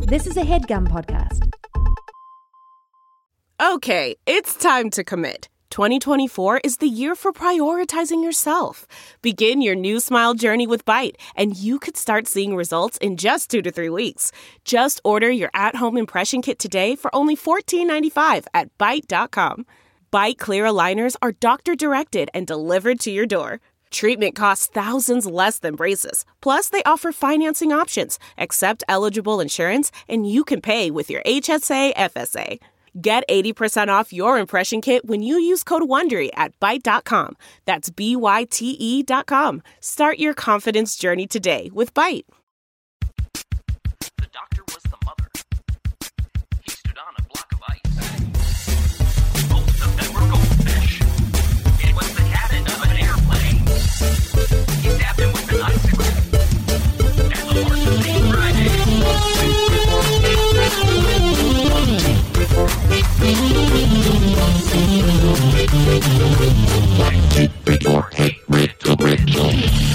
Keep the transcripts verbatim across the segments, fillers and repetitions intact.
This is a HeadGum podcast. Okay, it's time to commit. twenty twenty-four is the year for prioritizing yourself. Begin your new smile journey with Byte, and you could start seeing results in just two to three weeks. Just order your at-home impression kit today for only fourteen ninety-five at byte dot com. Byte clear aligners are doctor-directed and delivered to your door. Treatment costs thousands less than braces. Plus, they offer financing options, accept eligible insurance, and you can pay with your H S A F S A. Get eighty percent off your impression kit when you use code WONDERY at byte dot com. That's B Y T E dot com. Start your confidence journey today with Byte. The doctor was the mother. He stood on a block of ice. Both of them were goldfish. It was the cabin of an airplane. He stabbed him with an icicle. And the horse was named Friday. Keep your head riddle, riddle.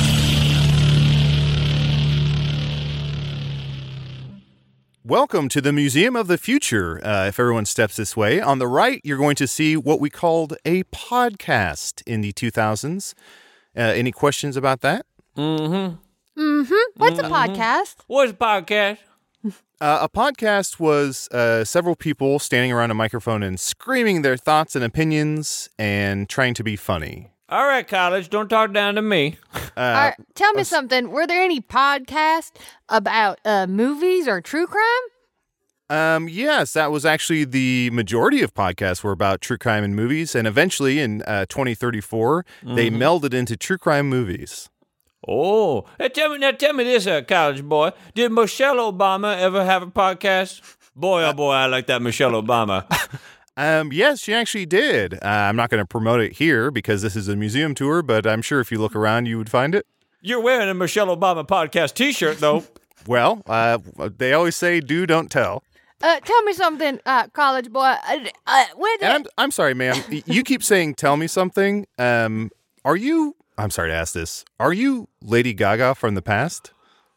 Welcome to the Museum of the Future. Uh, if everyone steps this way, on the right, you're going to see what we called a podcast in the two thousands. Uh, any questions about that? Mm-hmm. Mm-hmm. What's a podcast? What's a podcast? Uh, a podcast was uh, several people standing around a microphone and screaming their thoughts and opinions and trying to be funny. All right, college, don't talk down to me. Uh, All right, tell me uh, something. Were there any podcasts about uh, movies or true crime? Um, yes, that was actually the majority of podcasts were about true crime and movies. And eventually in uh, twenty thirty-four, mm-hmm. they melded into true crime movies. Oh, hey, tell me now. Tell me this, uh, college boy. Did Michelle Obama ever have a podcast? Boy, oh boy, I like that Michelle Obama. um, yes, she actually did. Uh, I'm not going to promote it here because this is a museum tour, but I'm sure if you look around, you would find it. You're wearing a Michelle Obama podcast T-shirt, though. Well, uh, they always say, "Do, don't tell." Uh, tell me something, uh, college boy. Uh, uh, where the- I'm I'm sorry, ma'am. You keep saying, "Tell me something." Um, are you? I'm sorry to ask this. Are you Lady Gaga from the past?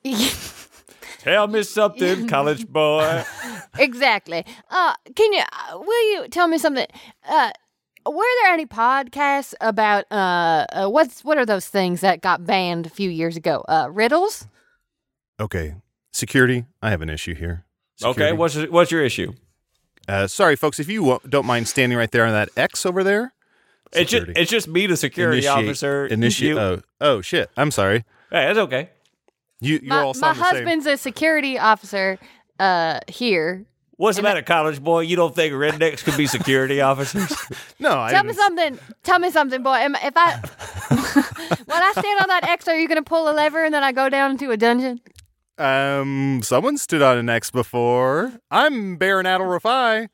Tell me something, college boy. Exactly. Uh, can you, uh, will you tell me something? Uh, were there any podcasts about, uh, uh, what's, what are those things that got banned a few years ago? Uh, riddles? Okay. Security, I have an issue here. Security. Okay, what's what's your issue? Uh, sorry, folks, if you w- don't mind standing right there on that X over there. It's just, it's just me, the security Initiate, officer. Initiate. You. Oh, oh, shit. I'm sorry. Hey, that's okay. You, you're my, all my sound the same. husband's a security officer, uh, here. What's the matter, college boy? You don't think rednecks could be security officers? No, I Tell didn't. me something. Tell me something, boy. Am, if I, when I stand on that X, are you going to pull a lever and then I go down into a dungeon? Um, someone stood on an X before. I'm Baron Adal Rafai.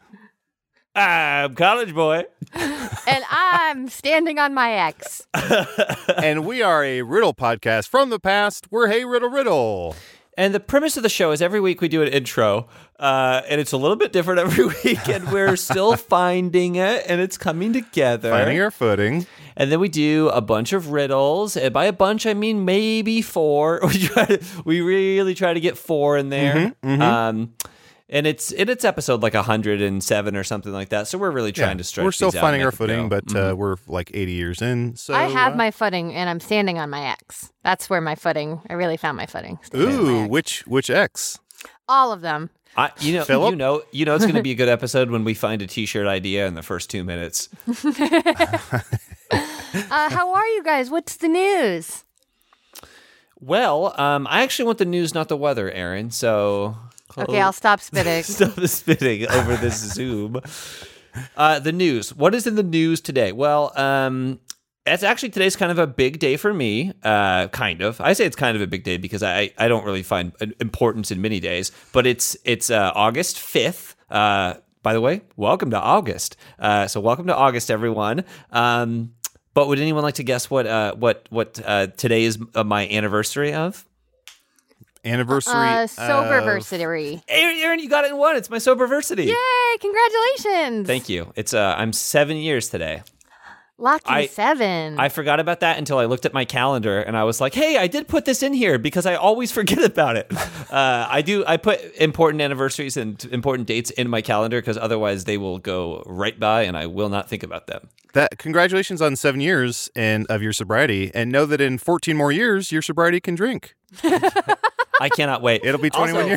I'm college boy. And I'm standing on my X. And we are a riddle podcast from the past. We're Hey Riddle Riddle. And the premise of the show is every week we do an intro, uh, and it's a little bit different every week, and we're still finding it, and it's coming together. Finding our footing. And then we do a bunch of riddles. And by a bunch, I mean maybe four. We try to, we really try to get four in there. Mm-hmm, mm-hmm. Um, and it's and it's episode like one hundred seven or something like that. So we're really trying Yeah, to stretch We're still these out finding and our make them footing, go. but uh, Mhm. we're like eighty years in. So I have uh, my footing, and I'm standing on my X. That's where my footing, I really found my footing. standing on my Ooh, X. which which X? All of them. I, you know, Philip? you know, you know, it's going to be a good episode when we find a T-shirt idea in the first two minutes. Uh, how are you guys? What's the news? Well, um, I actually want the news, not the weather, Aaron. So Okay, I'll stop spitting. Stop the spitting over this Zoom. Uh, the news. What is in the news today? Well, um, it's actually today's kind of a big day for me. Uh, kind of. I say it's kind of a big day because I, I don't really find importance in many days. But it's it's uh, August fifth. Uh, by the way, welcome to August. Uh, so welcome to August, everyone. Um, but would anyone like to guess what uh, what what uh, today is uh, my anniversary of? Anniversary. Uh, of- Soberversary. Aaron, Aaron, you got it in one. It's my Soberversity. Yay! Congratulations. Thank you. It's uh, I'm seven years today. Lucky I- seven. I forgot about that until I looked at my calendar and I was like, hey, I did put this in here because I always forget about it. uh, I do. I put important anniversaries and important dates in my calendar because otherwise they will go right by and I will not think about them. That congratulations on seven years and of your sobriety, and know that in fourteen more years your sobriety can drink. I cannot wait. It'll be twenty-one Also- years.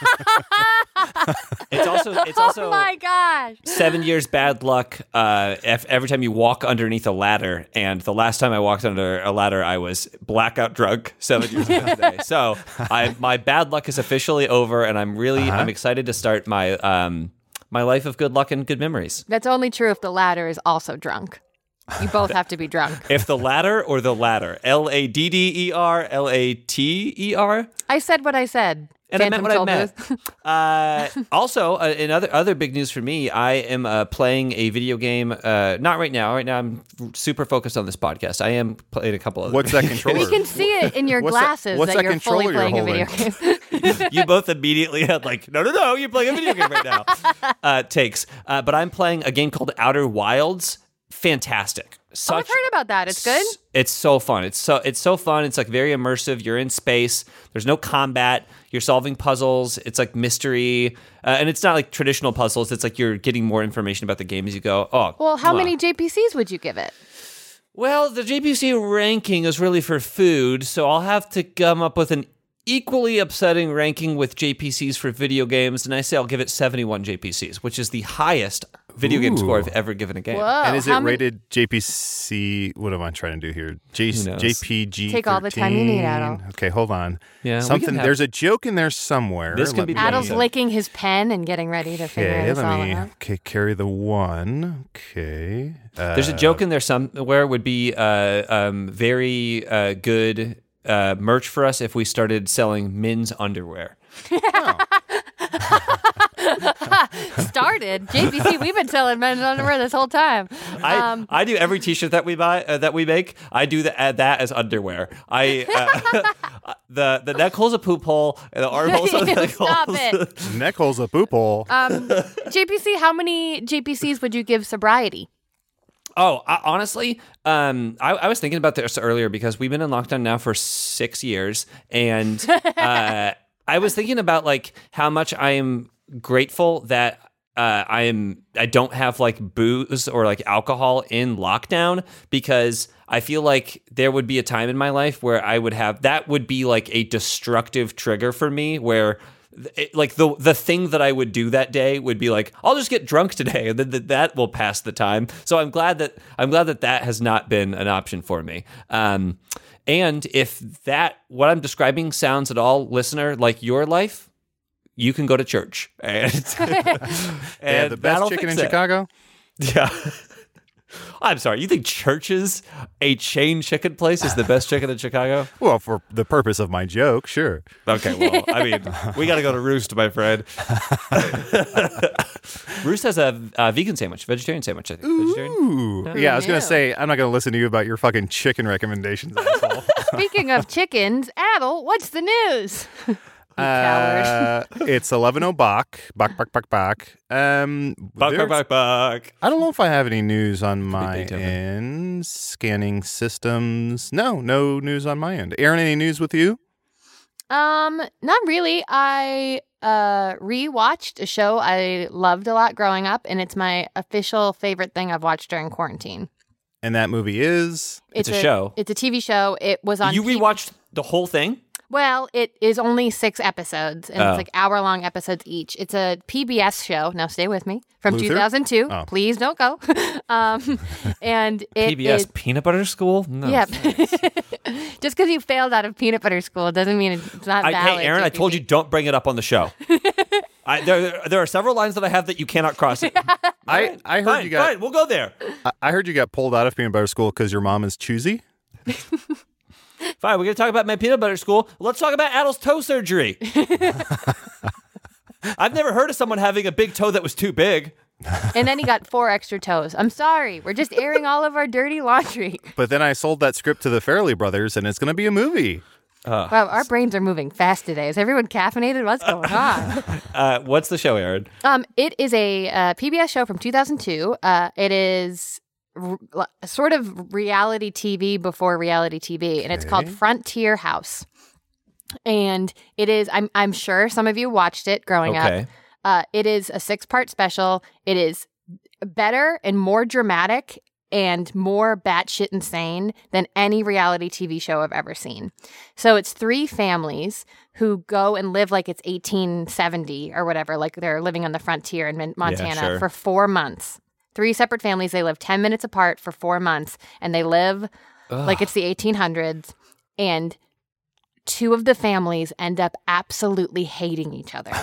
It's also it's also oh my gosh. seven years bad luck. Uh, if every time you walk underneath a ladder, and the last time I walked under a ladder, I was blackout drunk seven years ago today. So I my bad luck is officially over, and I'm really Uh-huh. I'm excited to start my um my life of good luck and good memories. That's only true if the ladder is also drunk. You both have to be drunk. If the ladder or the ladder, L A D D E R, L A T E R. I said what I said. And I meant Phantom what I Toll meant. Booth. Uh, also, uh, in other other big news for me, I am uh, playing a video game. Uh, not right now. Right now, I'm super focused on this podcast. I am playing a couple of. What's that controller? We can see it in your What's that- glasses what's that, that you're fully controller playing you're a video game. You both immediately had like, no, no, no, you're playing a video game right now. Uh, takes, uh, but I'm playing a game called Outer Wilds. Fantastic. Oh, Such, I've heard about that. It's good. S- It's so fun. It's so it's so fun. It's like very immersive. You're in space. There's no combat. You're solving puzzles. It's like mystery, uh, and it's not like traditional puzzles. It's like you're getting more information about the game as you go. Oh, Well, how mwah. many J P Cs would you give it? Well, the J P C ranking is really for food, so I'll have to come up with an equally upsetting ranking with J P Cs for video games, and I say I'll give it seventy-one J P Cs, which is the highest video game score I've ever given a game. Whoa. And is it how many- rated J P C? What am I trying to do here? J- Who knows? J P G. Take all the time you need, Adel. Okay, hold on. Yeah, we something. can have- There's a joke in there somewhere. This can Let be me- Adel's Yeah. licking his pen and getting ready to figure Okay, this all let me. out. Okay, carry the one. Okay. Uh, There's a joke in there somewhere would be uh, um, very uh, good uh, merch for us if we started selling men's underwear. Started J P C. We've been selling men's underwear this whole time. I, Um, I do every T-shirt that we buy uh, that we make. I do the, add that as underwear. I uh, the the neck hole's a poop hole and the arm hole's a neck hole. Stop it. neck hole's a poop hole. Um, J P C, how many J P Cs would you give sobriety? Oh, I, honestly, um, I, I was thinking about this earlier because we've been in lockdown now for six years, and uh, I was thinking about like how much I am grateful that uh, I am I don't have like booze or like alcohol in lockdown, because I feel like there would be a time in my life where I would have that would be like a destructive trigger for me where. It, like the the thing that I would do that day would be like, I'll just get drunk today, and then th- that will pass the time. So I'm glad that I'm glad that that has not been an option for me. Um, and if that what I'm describing sounds at all, listener, like your life, you can go to church and, They and have the best that'll chicken in fix it. Chicago. Yeah. I'm sorry. You think Church's, a chain chicken place, is the best chicken in Chicago? Well, for the purpose of my joke, sure. Okay, well, I mean, we got to go to Roost, my friend. Roost has a, a vegan sandwich, vegetarian sandwich, I think. Vegetarian? Ooh. Yeah, I was knew? gonna say I'm not gonna listen to you about your fucking chicken recommendations, asshole. Speaking of chickens, Adel, what's the news? You coward. Uh, it's eleven oh Bach. Bach, Bach, Bach, Bach. Um, Buck, there's- buck, buck, buck. I don't know if I have any news on my Beethoven. end. Scanning systems. No, no news on my end. Aaron, any news with you? Um, not really. I uh rewatched a show I loved a lot growing up, and it's my official favorite thing I've watched during quarantine. And that movie is. It's a show. It's a T V show. It was on. You P- rewatched the whole thing? Well, it is only six episodes, and Oh. it's like hour long episodes each. It's a P B S show. Now, stay with me. From Luther? two thousand two. Oh. Please don't go. um, and it P B S is- Peanut Butter School? No. Yep. Just because you failed out of peanut butter school doesn't mean it's not I, valid. hey, Aaron, I told you don't bring it up on the show. I, there, there are several lines that I have that you cannot cross. It. I, I heard Fine, you got. fine, we'll go there. I, I heard you got pulled out of peanut butter school because your mom is choosy. Fine, we're going to talk about my peanut butter school. Let's talk about Adel's toe surgery. I've never heard of someone having a big toe that was too big. And then he got four extra toes. I'm sorry. We're just airing all of our dirty laundry. But then I sold that script to the Farrelly brothers, and it's going to be a movie. Wow, our brains are moving fast today. Is everyone caffeinated? What's going on? Uh, what's the show, Aaron? um, it is a uh, P B S show from two thousand two. Uh, it is r- sort of reality T V before reality T V, and it's called Okay. Frontier House. And it is, I'm I'm sure some of you watched it growing Okay. up. Uh, it is a six-part special. It is better and more dramatic and more batshit insane than any reality T V show I've ever seen. So it's three families who go and live like it's eighteen seventy or whatever, like they're living on the frontier in Mon- Montana sure. for four months. Three separate families. They live ten minutes apart for four months, and they live like it's the eighteen hundreds. And two of the families end up absolutely hating each other.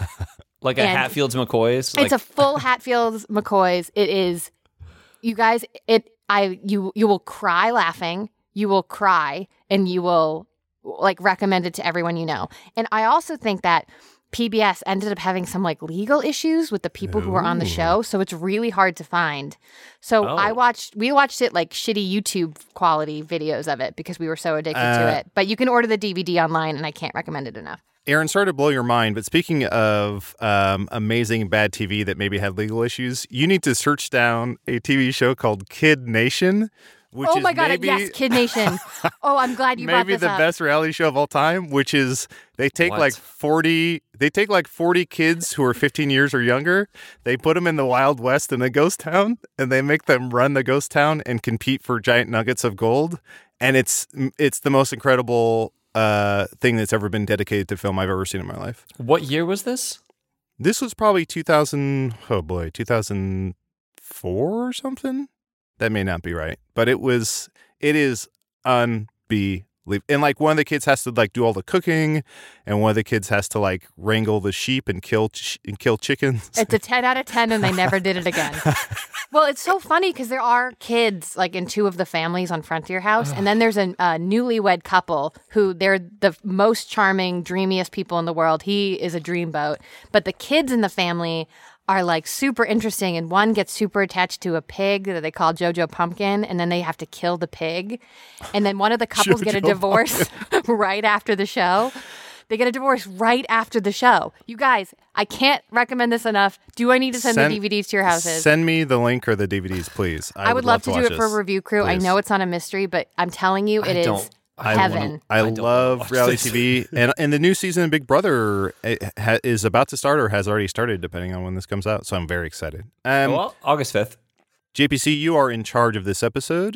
Like a And Hatfields McCoys. Like, It's a full Hatfields McCoys. It is, you guys. It I you you will cry laughing. You will cry, and you will like recommend it to everyone you know. And I also think that P B S ended up having some like legal issues with the people who were on the show, so it's really hard to find. So Oh. I watched, we watched it like shitty YouTube quality videos of it because we were so addicted Uh, to it. But you can order the D V D online, and I can't recommend it enough. Aaron, sorry to blow your mind, but speaking of um, amazing bad T V that maybe had legal issues, you need to search down a T V show called Kid Nation, which Oh is my god! maybe, Yes, Kid Nation. Oh, I'm glad you brought maybe this the up. best reality show of all time, which is they take What? like forty they take like forty kids who are fifteen years or younger, they put them in the Wild West in a ghost town, and they make them run the ghost town and compete for giant nuggets of gold, and it's it's the most incredible uh, thing that's ever been dedicated to film I've ever seen in my life. what year was this? This was probably two thousand, oh boy, two thousand four or something. That may not be right, but it was, it is unbelievable. And like one of the kids has to like do all the cooking, and one of the kids has to like wrangle the sheep and kill ch- and kill chickens. It's a ten out of ten, and they never did it again. Well, it's so funny because there are kids like in two of the families on Frontier House, and then there's a, a newlywed couple who they're the most charming, dreamiest people in the world. He is a dreamboat, but the kids in the family are like super interesting, and one gets super attached to a pig that they call Jojo Pumpkin, and then they have to kill the pig, and then one of the couples get a Jojo divorce right after the show. They get a divorce right after the show. You guys, I can't recommend this enough. Do I need to send, Send- the D V Ds to your houses? Send me the link or the D V Ds, please. I, would love, to, do watch it for this. a review crew. I Please. know it's not a mystery, but I'm telling you, it is don't- I heaven. wanna- I, I don't wanna love watch reality this. T V, and and the new season of Big Brother eh, ha, is about to start or has already started, depending on when this comes out. So I'm very excited. Um, well, August fifth. J P C, you are in charge of this episode.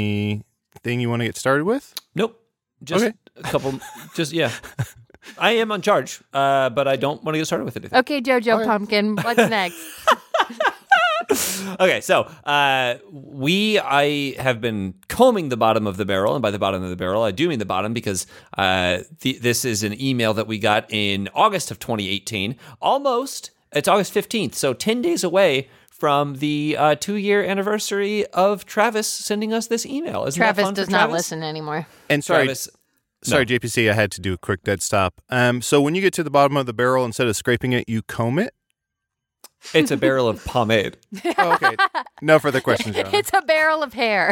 Anything you want to get started with? Nope. Just Okay. a couple. Just, yeah. I am on charge, uh, but I don't want to get started with anything. Okay, Jojo Pumpkin, what's next? Okay, so uh, we, I have been combing the bottom of the barrel, and by the bottom of the barrel, I do mean the bottom because uh, th- this is an email that we got in August of twenty eighteen. Almost, it's August fifteenth, so ten days away from the uh, two-year anniversary of Travis sending us this email. Isn't that Travis fun for does not Travis? listen anymore. And sorry, Travis, sorry, no. J P C, I had to do a quick dead stop. Um, so when you get to the bottom of the barrel, instead of scraping it, you comb it. It's a barrel of pomade. Oh, okay. No further questions, Your Honor. It's a barrel of hair.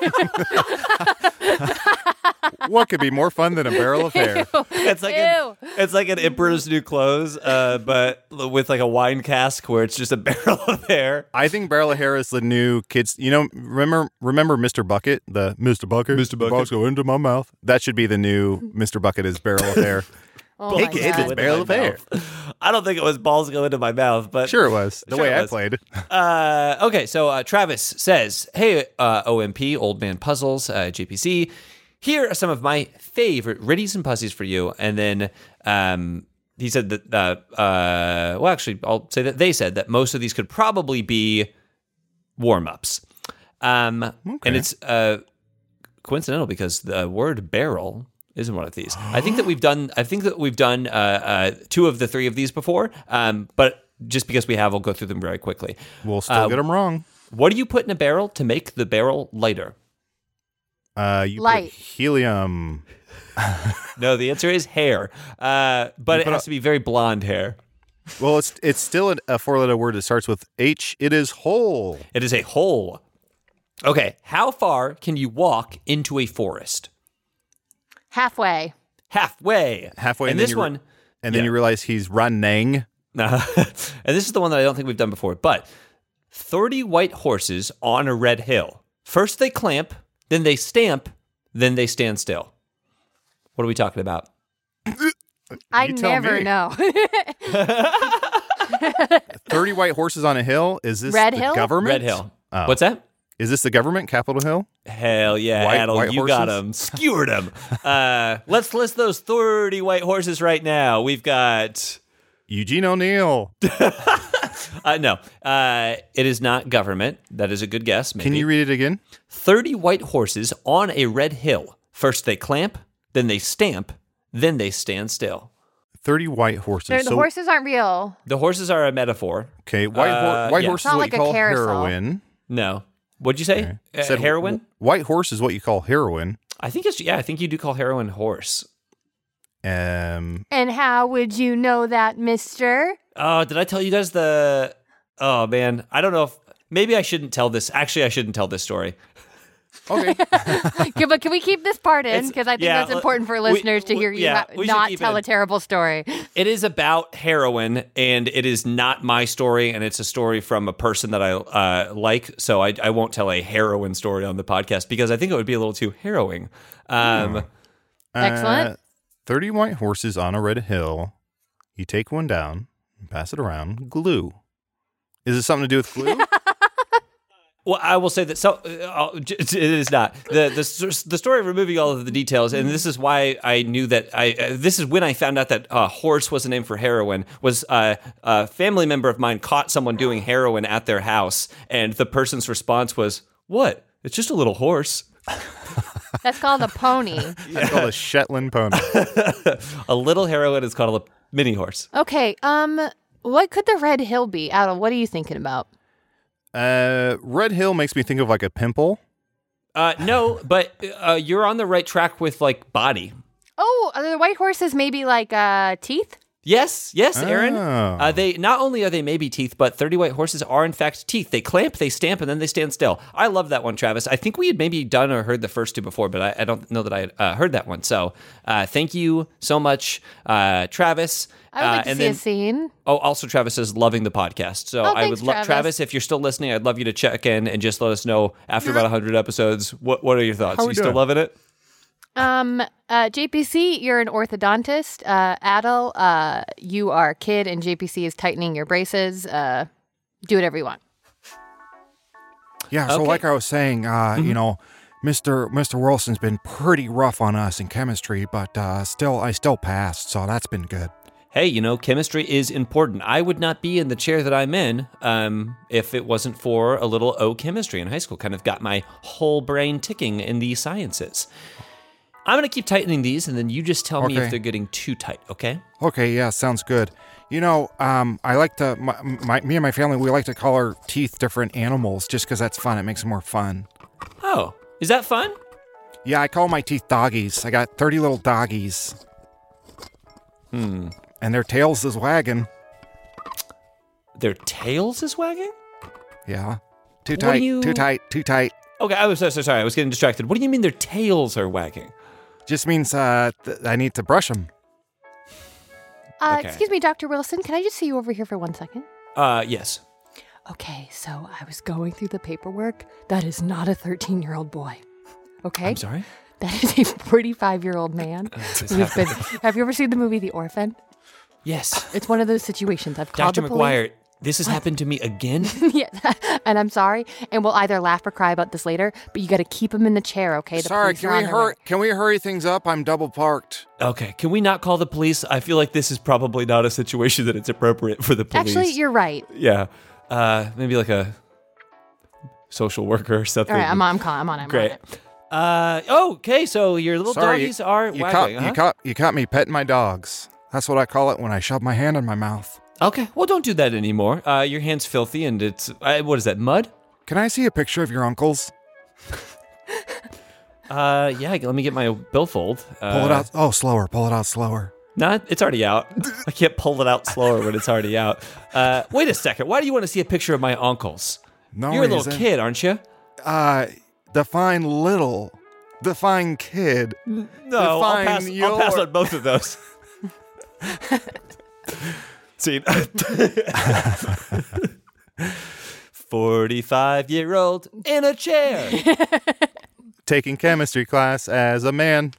What could be more fun than a barrel of hair? It's like an, it's like an Emperor's New Clothes, uh, but with like a wine cask where it's just a barrel of hair. I think barrel of hair is the new kids. You know, remember remember Mister Bucket, the Mister Bucket, Mister Bucket, balls go into my mouth. That should be the new Mister Bucket is barrel of hair. Oh Hey, my kids, God. it's barrel of hair. I don't think it was balls go into my mouth, but Sure, it was the Sure way it I was. played. Uh, okay, so uh, Travis says, "Hey, uh, O M P, Old Man Puzzles, uh, J P C. Here are some of my favorite riddies and pussies for you." And then um, he said that, uh, uh, well, actually, I'll say that they said that most of these could probably be warm ups. Um, And it's uh, coincidental because the word barrel isn't one of these. I think that we've done. I think that we've done uh, uh, two of the three of these before. Um, but just because we have, we'll go through them very quickly. We'll still Uh, get them wrong. What do you put in a barrel to make the barrel lighter? Uh, you Light. put helium. No, the answer is hair. Uh, but it put has a- to be very blonde hair. Well, it's it's still a four-letter word that starts with H. It is whole. It is a hole. Okay, how far can you walk into a forest? Halfway. Halfway. Halfway, And, and then this you re- one, And then Yeah. you realize he's running. and this is the one that I don't think we've done before. But thirty white horses on a red hill. First they clamp, then they stamp, then they stand still. What are we talking about? I You tell never me. know. thirty white horses on a hill? Is this Red the Hill? government? Red Hill. Oh. What's that? Is this the government, Capitol Hill? Hell yeah, White- Adel, white you got horses? them. Skewered them. Uh, let's list those thirty white horses right now. We've got... Eugene O'Neill. Uh, no, uh, it is not government. That is a good guess. Maybe. Can you read it again? thirty white horses on a red hill. First they clamp, then they stamp, then they stand still. thirty white horses. They're- the So- horses aren't real. The horses are a metaphor. Okay, white, hor- Uh, white yeah. horse It's is not what like you a call carousel. heroin. No. What'd you say? Uh, Said heroin? w- white horse is what you call heroin. I think it's, yeah, I think you do call heroin horse. Um, And how would you know that, mister? Oh, did I tell you guys the, oh man, I don't know if, maybe I shouldn't tell this. Actually, I shouldn't tell this story. okay. Okay, but can we keep this part in? It's- Because I think yeah, that's important for we- listeners to we- hear you yeah, ha- we should not keep it tell in. a terrible story. It is about heroin, and it is not my story, and it's a story from a person that I uh, like. So I, I won't tell a heroin story on the podcast because I think it would be a little too harrowing. Um, Excellent. Uh, thirty white horses on a red hill. You take one down, pass it around, glue. Is it something to do with glue? Well, I will say that so uh, it is not the the the story of removing all of the details, and this is why I knew that I. Uh, this is when I found out that uh, horse was a name for heroin. Was uh, a family member of mine caught someone doing heroin at their house, and the person's response was, "What? It's just a little horse." That's called a pony. It's called a Shetland pony. A little heroin is called a mini horse. Okay, um, what could the Red Hill be? Adel, what are you thinking about? Uh, red hill makes me think of like a pimple. Uh, no, but uh, you're on the right track with like body. Oh, are the white horses maybe like uh, teeth? Yes, yes, Aaron. Oh. Uh, they not only are they maybe teeth, but thirty white horses are in fact teeth. They clamp, they stamp, and then they stand still. I love that one, Travis. I think we had maybe done or heard the first two before, but I, I don't know that I had uh, heard that one. So uh, thank you so much, uh, Travis. I would like Uh, to and see then, a scene. Oh, also Travis is loving the podcast. So Oh, I thanks, would love Travis. Travis, if you're still listening, I'd love you to check in and just let us know after about one hundred episodes. What what are your thoughts? How You we still doing? loving it? Um, uh, J P C, you're an orthodontist. Uh, Adel, uh, you are a kid, and J P C is tightening your braces. Uh, do whatever you want. Yeah, so Okay. like I was saying, uh, you know, Mister Mister Wilson's been pretty rough on us in chemistry, but uh, still, I still passed, so that's been good. Hey, you know, chemistry is important. I would not be in the chair that I'm in um, if it wasn't for a little O chemistry in high school. Kind of got my whole brain ticking in the sciences. I'm going to keep tightening these, and then you just tell me if Okay. they're getting too tight, okay? Okay, yeah, sounds good. You know, um, I like to, my, my, me and my family, we like to call our teeth different animals just because that's fun. It makes it more fun. Oh, is that fun? Yeah, I call my teeth doggies. I got thirty little doggies. Hmm. And their tails is wagging. Their tails is wagging? Yeah. Too What do tight, you- too tight, too tight. Okay, I was so, so sorry. I was getting distracted. What do you mean their tails are wagging? Just means uh, th- I need to brush them. Uh, Okay. Excuse me, Doctor Wilson. Can I just see you over here for one second? Uh, yes. Okay, so I was going through the paperwork. That is not a thirteen-year-old boy. Okay? I'm sorry? That is a forty-five-year-old man This who's been. happened. Have you ever seen the movie The Orphan? Yes. It's one of those situations. I've called Doctor the police. McGuire, this has happened to me again? Yeah, and I'm sorry, and we'll either laugh or cry about this later. But you got to keep him in the chair, okay? The Sorry, police can are on we their hurry? way. Can we hurry things up? I'm double parked. Okay, can we not call the police? I feel like this is probably not a situation that it's appropriate for the police. Actually, you're right. Yeah. Uh, maybe like a social worker or something. All right, I'm on. I'm on. I'm on. I'm Great. on it. Uh, oh, okay, so your little Sorry, doggies are You wagging, caught, huh? you caught, you caught me petting my dogs. That's what I call it when I shove my hand in my mouth. Okay, well, don't do that anymore. Uh, your hand's filthy and it's, uh, what is that, mud? Can I see a picture of your uncles? Uh, yeah, let me get my billfold. Uh, Pull it out. Oh, slower. Pull it out slower. Nah, it's already out. I can't pull it out slower when it's already out. Uh, wait a second. Why do you want to see a picture of my uncles? No You're a little reason. kid, aren't you? Uh, define little. Define kid. No, I'll Define pass, I'll pass your- on both of those. See, forty-five-year-old in a chair. Taking chemistry class as a man.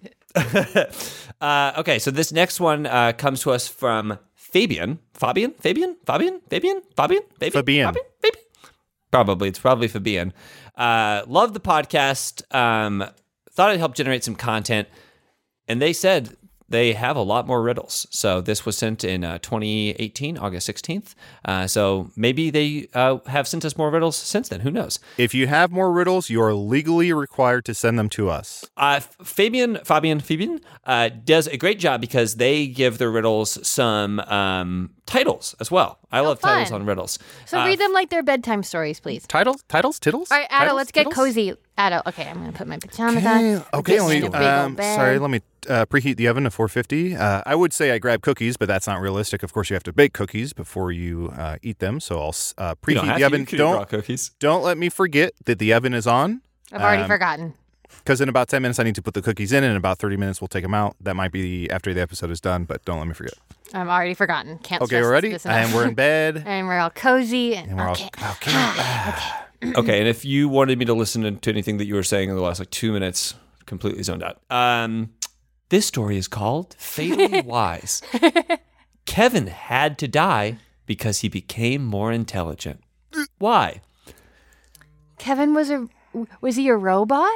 uh, okay, so this next one uh, comes to us from Fabian. Fabian? Fabian? Fabian? Fabian? Fabian? Fabian? Fabian. Fabian? Fabian? Probably. It's probably Fabian. Uh, love the podcast. Um, thought it'd help generate some content. And they said they have a lot more riddles. So this was sent in uh, twenty eighteen, August sixteenth. Uh, so maybe they uh, have sent us more riddles since then. Who knows? If you have more riddles, you are legally required to send them to us. Uh, Fabian, Fabian, Fabian uh, does a great job because they give their riddles some um, titles as well. I love fun. titles on riddles. So Uh, read them like they're bedtime stories, please. Titles? Titles? Tittles? All right, Addo, Titles? let's get Tittles? cozy. Addo, okay, I'm going to put my pajamas Okay, on. okay Get let in me, a big old um, bed. sorry, let me uh, preheat the oven to four fifty. Uh, I would say I grab cookies, but that's not realistic. Of course, you have to bake cookies before you uh, eat them. So I'll s- uh, you don't preheat have the to. oven. You can eat raw Don't, cookies. don't let me forget that the oven is on. I've already um, forgotten. Because in about ten minutes, I need to put the cookies in, and in about thirty minutes, we'll take them out. That might be after the episode is done, but don't let me forget. I'm already forgotten. Can't Okay, stress we're ready? this enough. And we're in bed. And we're all cozy. And, And we're okay. all okay. Okay, and if you wanted me to listen to anything that you were saying in the last like two minutes, completely zoned out. Um, this story is called Fatally Wise. Kevin had to die because he became more intelligent. Why? Kevin was a was he a robot?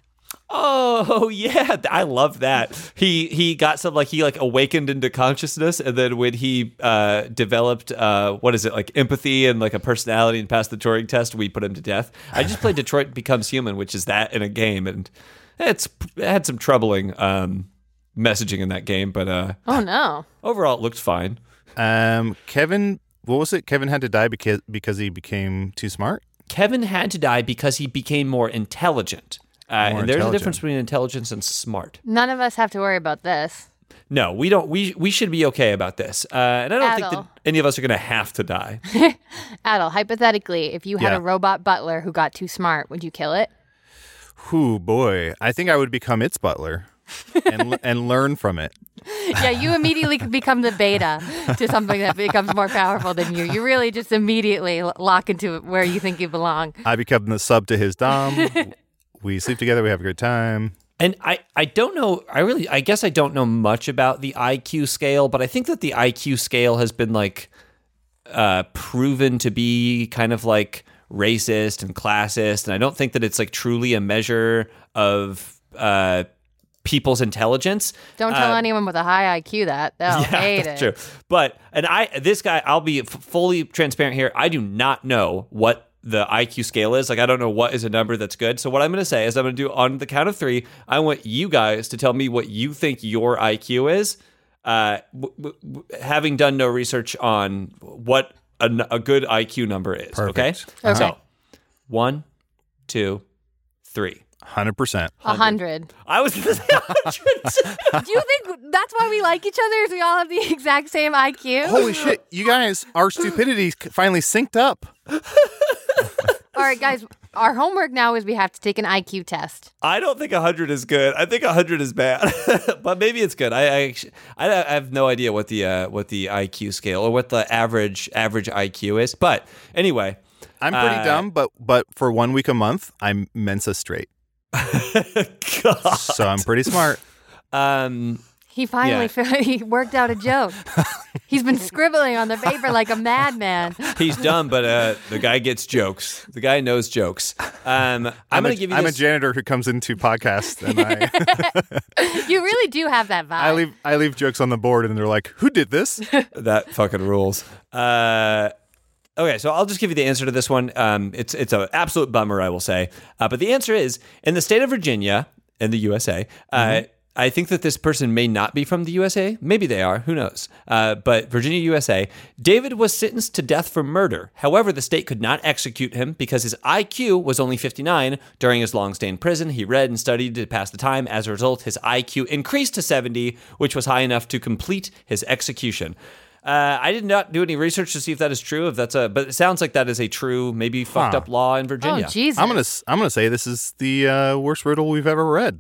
Oh yeah, I love that. He he got some like he like awakened into consciousness, and then when he uh, developed uh, what is it like empathy and like a personality and passed the Turing test, we put him to death. I just played Detroit Becomes Human, which is that in a game, and it's it had some troubling um, messaging in that game, but uh, Oh no. overall it looked fine. Um, Kevin, what was it? Kevin had to die because because he became too smart? Kevin had to die because he became more intelligent. Uh, More and there's a intelligent. difference between intelligence and smart. None of us have to worry about this. No, we don't. We we should be okay about this. Uh, and I don't think Adel. that any of us are going to have to die. Adel, hypothetically, if you had Yeah. a robot butler who got too smart, would you kill it? Whew, boy. I think I would become its butler and and learn from it. Yeah, you immediately could become the beta to something that becomes more powerful than you. You really just immediately l- lock into where you think you belong. I become the sub to his dom. We sleep together. We have a good time. And I, I don't know. I really, I guess I don't know much about the I Q scale, but I think that the I Q scale has been like uh, proven to be kind of like racist and classist. And I don't think that it's like truly a measure of uh, people's intelligence. Don't tell Uh, anyone with a high I Q that. They'll Yeah, hate that's it. true. But and I, this guy, I'll be f- fully transparent here. I do not know what the I Q scale is. Like, I don't know what is a number that's good. So what I'm going to say is I'm going to do on the count of three. I want you guys to tell me what you think your I Q is. Uh, w- w- w- having done no research on what a, n- a good I Q number is. Okay. Perfect. Okay. So one, two, three. one hundred percent. A hundred. I was going to say one hundred. Do you think that's why we like each other? Is we all have the exact same I Q? Holy shit. You guys, our stupidity finally synced up. All right, guys. Our homework now is we have to take an I Q test. I don't think one hundred is good. I think one hundred is bad, but maybe it's good. I I, actually, I I have no idea what the uh, what the I Q scale or what the average average I Q is. But anyway, I'm pretty Uh, dumb, but but for one week a month, I'm Mensa straight. God. So I'm pretty smart. He Um, finally Yeah. fi- he worked out a joke. He's been scribbling on the paper like a madman. he's dumb, but uh, the guy gets jokes. The guy knows jokes. Um, I'm, I'm, going a, to give you I'm this. a janitor who comes into podcasts, and I You really do have that vibe. I leave I leave jokes on the board, and they're like, "Who did this?" That fucking rules. Uh, okay, so I'll just give you the answer to this one. Um, it's it's an absolute bummer, I will say. Uh, but the answer is in the state of Virginia, in the U S A. Uh, I think that this person may not be from the U S A. Maybe they are. Who knows? Uh, but Virginia, U S A. David was sentenced to death for murder. However, the state could not execute him because his I Q was only fifty-nine. During his long stay in prison, he read and studied to pass the time. As a result, his I Q increased to seventy, which was high enough to complete his execution. Uh, I did not do any research to see if that is true. If that's a, but it sounds like that is a true, maybe fucked Huh. up law in Oh, Virginia. Jesus. I'm gonna s- I'm gonna say this is the uh, worst riddle we've ever read.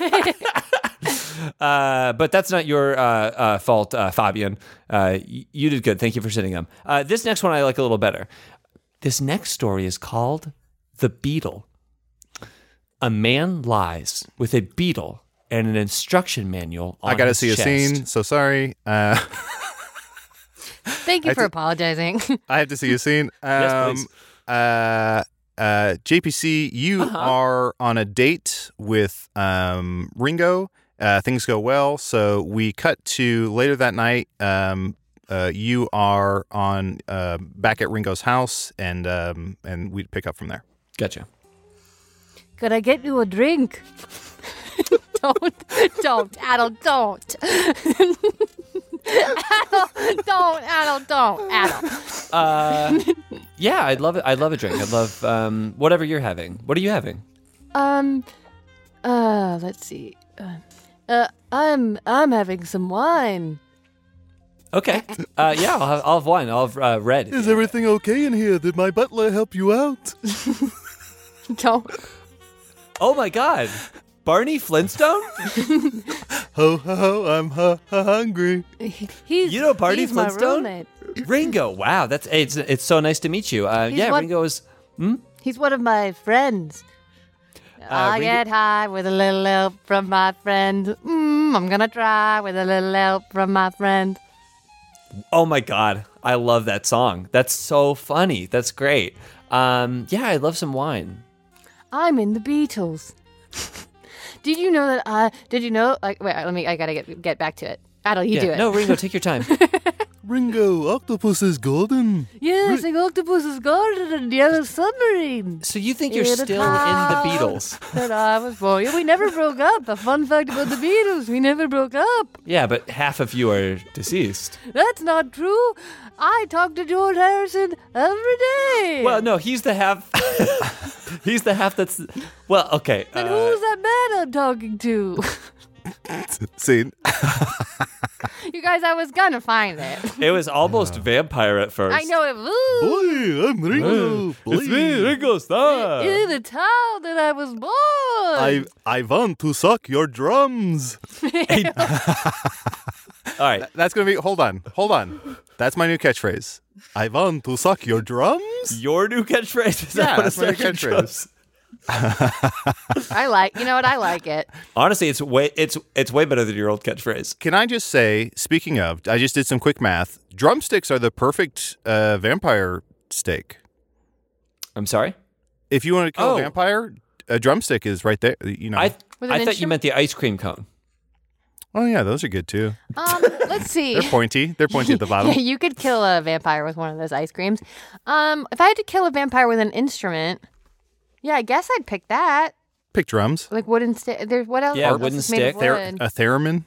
Uh, but that's not your uh, uh, fault, uh, Fabian. Uh, y- you did good. Thank you for sitting them. Uh, this next one I like a little better. This next story is called The Beetle. A man lies with a beetle and an instruction manual on I gotta his see chest. a scene, so sorry. Uh, Thank you I for thi- apologizing. I have to see a scene. Um, Yes, please. Uh, uh, J P C, you Uh-huh. are on a date with um, Ringo. Uh, things go well, so we cut to later that night. Um, uh, you are on uh, back at Ringo's house, and um, and we pick up from there. Gotcha. Could I get you a drink? don't, don't, Adel, don't. Adel, don't, Adel, don't, Adel. Uh, yeah, I'd love it. I'd love a drink. I'd love um, whatever you're having. What are you having? Um, uh, let's see. Uh, uh, I'm, I'm having some wine. Okay. Uh, yeah, I'll have, I'll have wine. I'll have uh, red. Is everything okay in here? Did my butler help you out? Don't. Oh my God, Barney Flintstone? Ho ho ho! I'm hu- hu- hungry. He's, You know Barney he's my Flintstone? roommate. Ringo. Wow, that's it's it's so nice to meet you. Uh, He's yeah, one- Ringo is. He's one of my friends. I Ringo- get high with a little help from my friend. Mm, I'm gonna try with a little help from my friend. Oh my God, I love that song. That's so funny. That's great. Um, yeah, I love some wine. I'm in the Beatles. Did you know that I? Did you know? Like, wait, let me. I gotta get get back to it. Adel, you yeah. do it. No, Ringo, take your time. Ringo, octopus is golden. Yes, the octopus is golden and yellow submarine. So you think you're In a still in the town Beatles? That I was born. Yeah, we never broke up. A fun fact about the Beatles: we never broke up. Yeah, but half of you are deceased. That's not true. I talk to George Harrison every day. Well, no, he's the half. He's the half that's. Well, okay. And uh, who's that man I'm talking to? Scene. You guys, I was gonna find it. it was almost vampire at first. I know it. Ooh, Boy, I'm Ringo. It's me, Ringo Starr. in the town that I was born. I I want to suck your drums. All right. That's gonna be. Hold on, hold on. That's my new catchphrase. I want to suck your drums. Your new catchphrase? Is Yeah, that what that's my new it's like? catchphrase. I like. You know what? I like it. Honestly, it's way it's it's way better than your old catchphrase. Can I just say, speaking of, I just did some quick math. Drumsticks are the perfect uh, vampire steak. I'm sorry. If you want to kill Oh. a vampire, a drumstick is right there. You know. I With I an thought you instru- meant the ice cream cone. oh yeah, those are good too. Um, let's see. They're pointy. They're pointy at the bottom. Yeah, you could kill a vampire with one of those ice creams. Um, if I had to kill a vampire with an instrument, yeah, I guess I'd pick that. Pick drums. Like wooden stick. There's what else? Yeah, what else wooden is made of stick. Ther- wood? a theremin.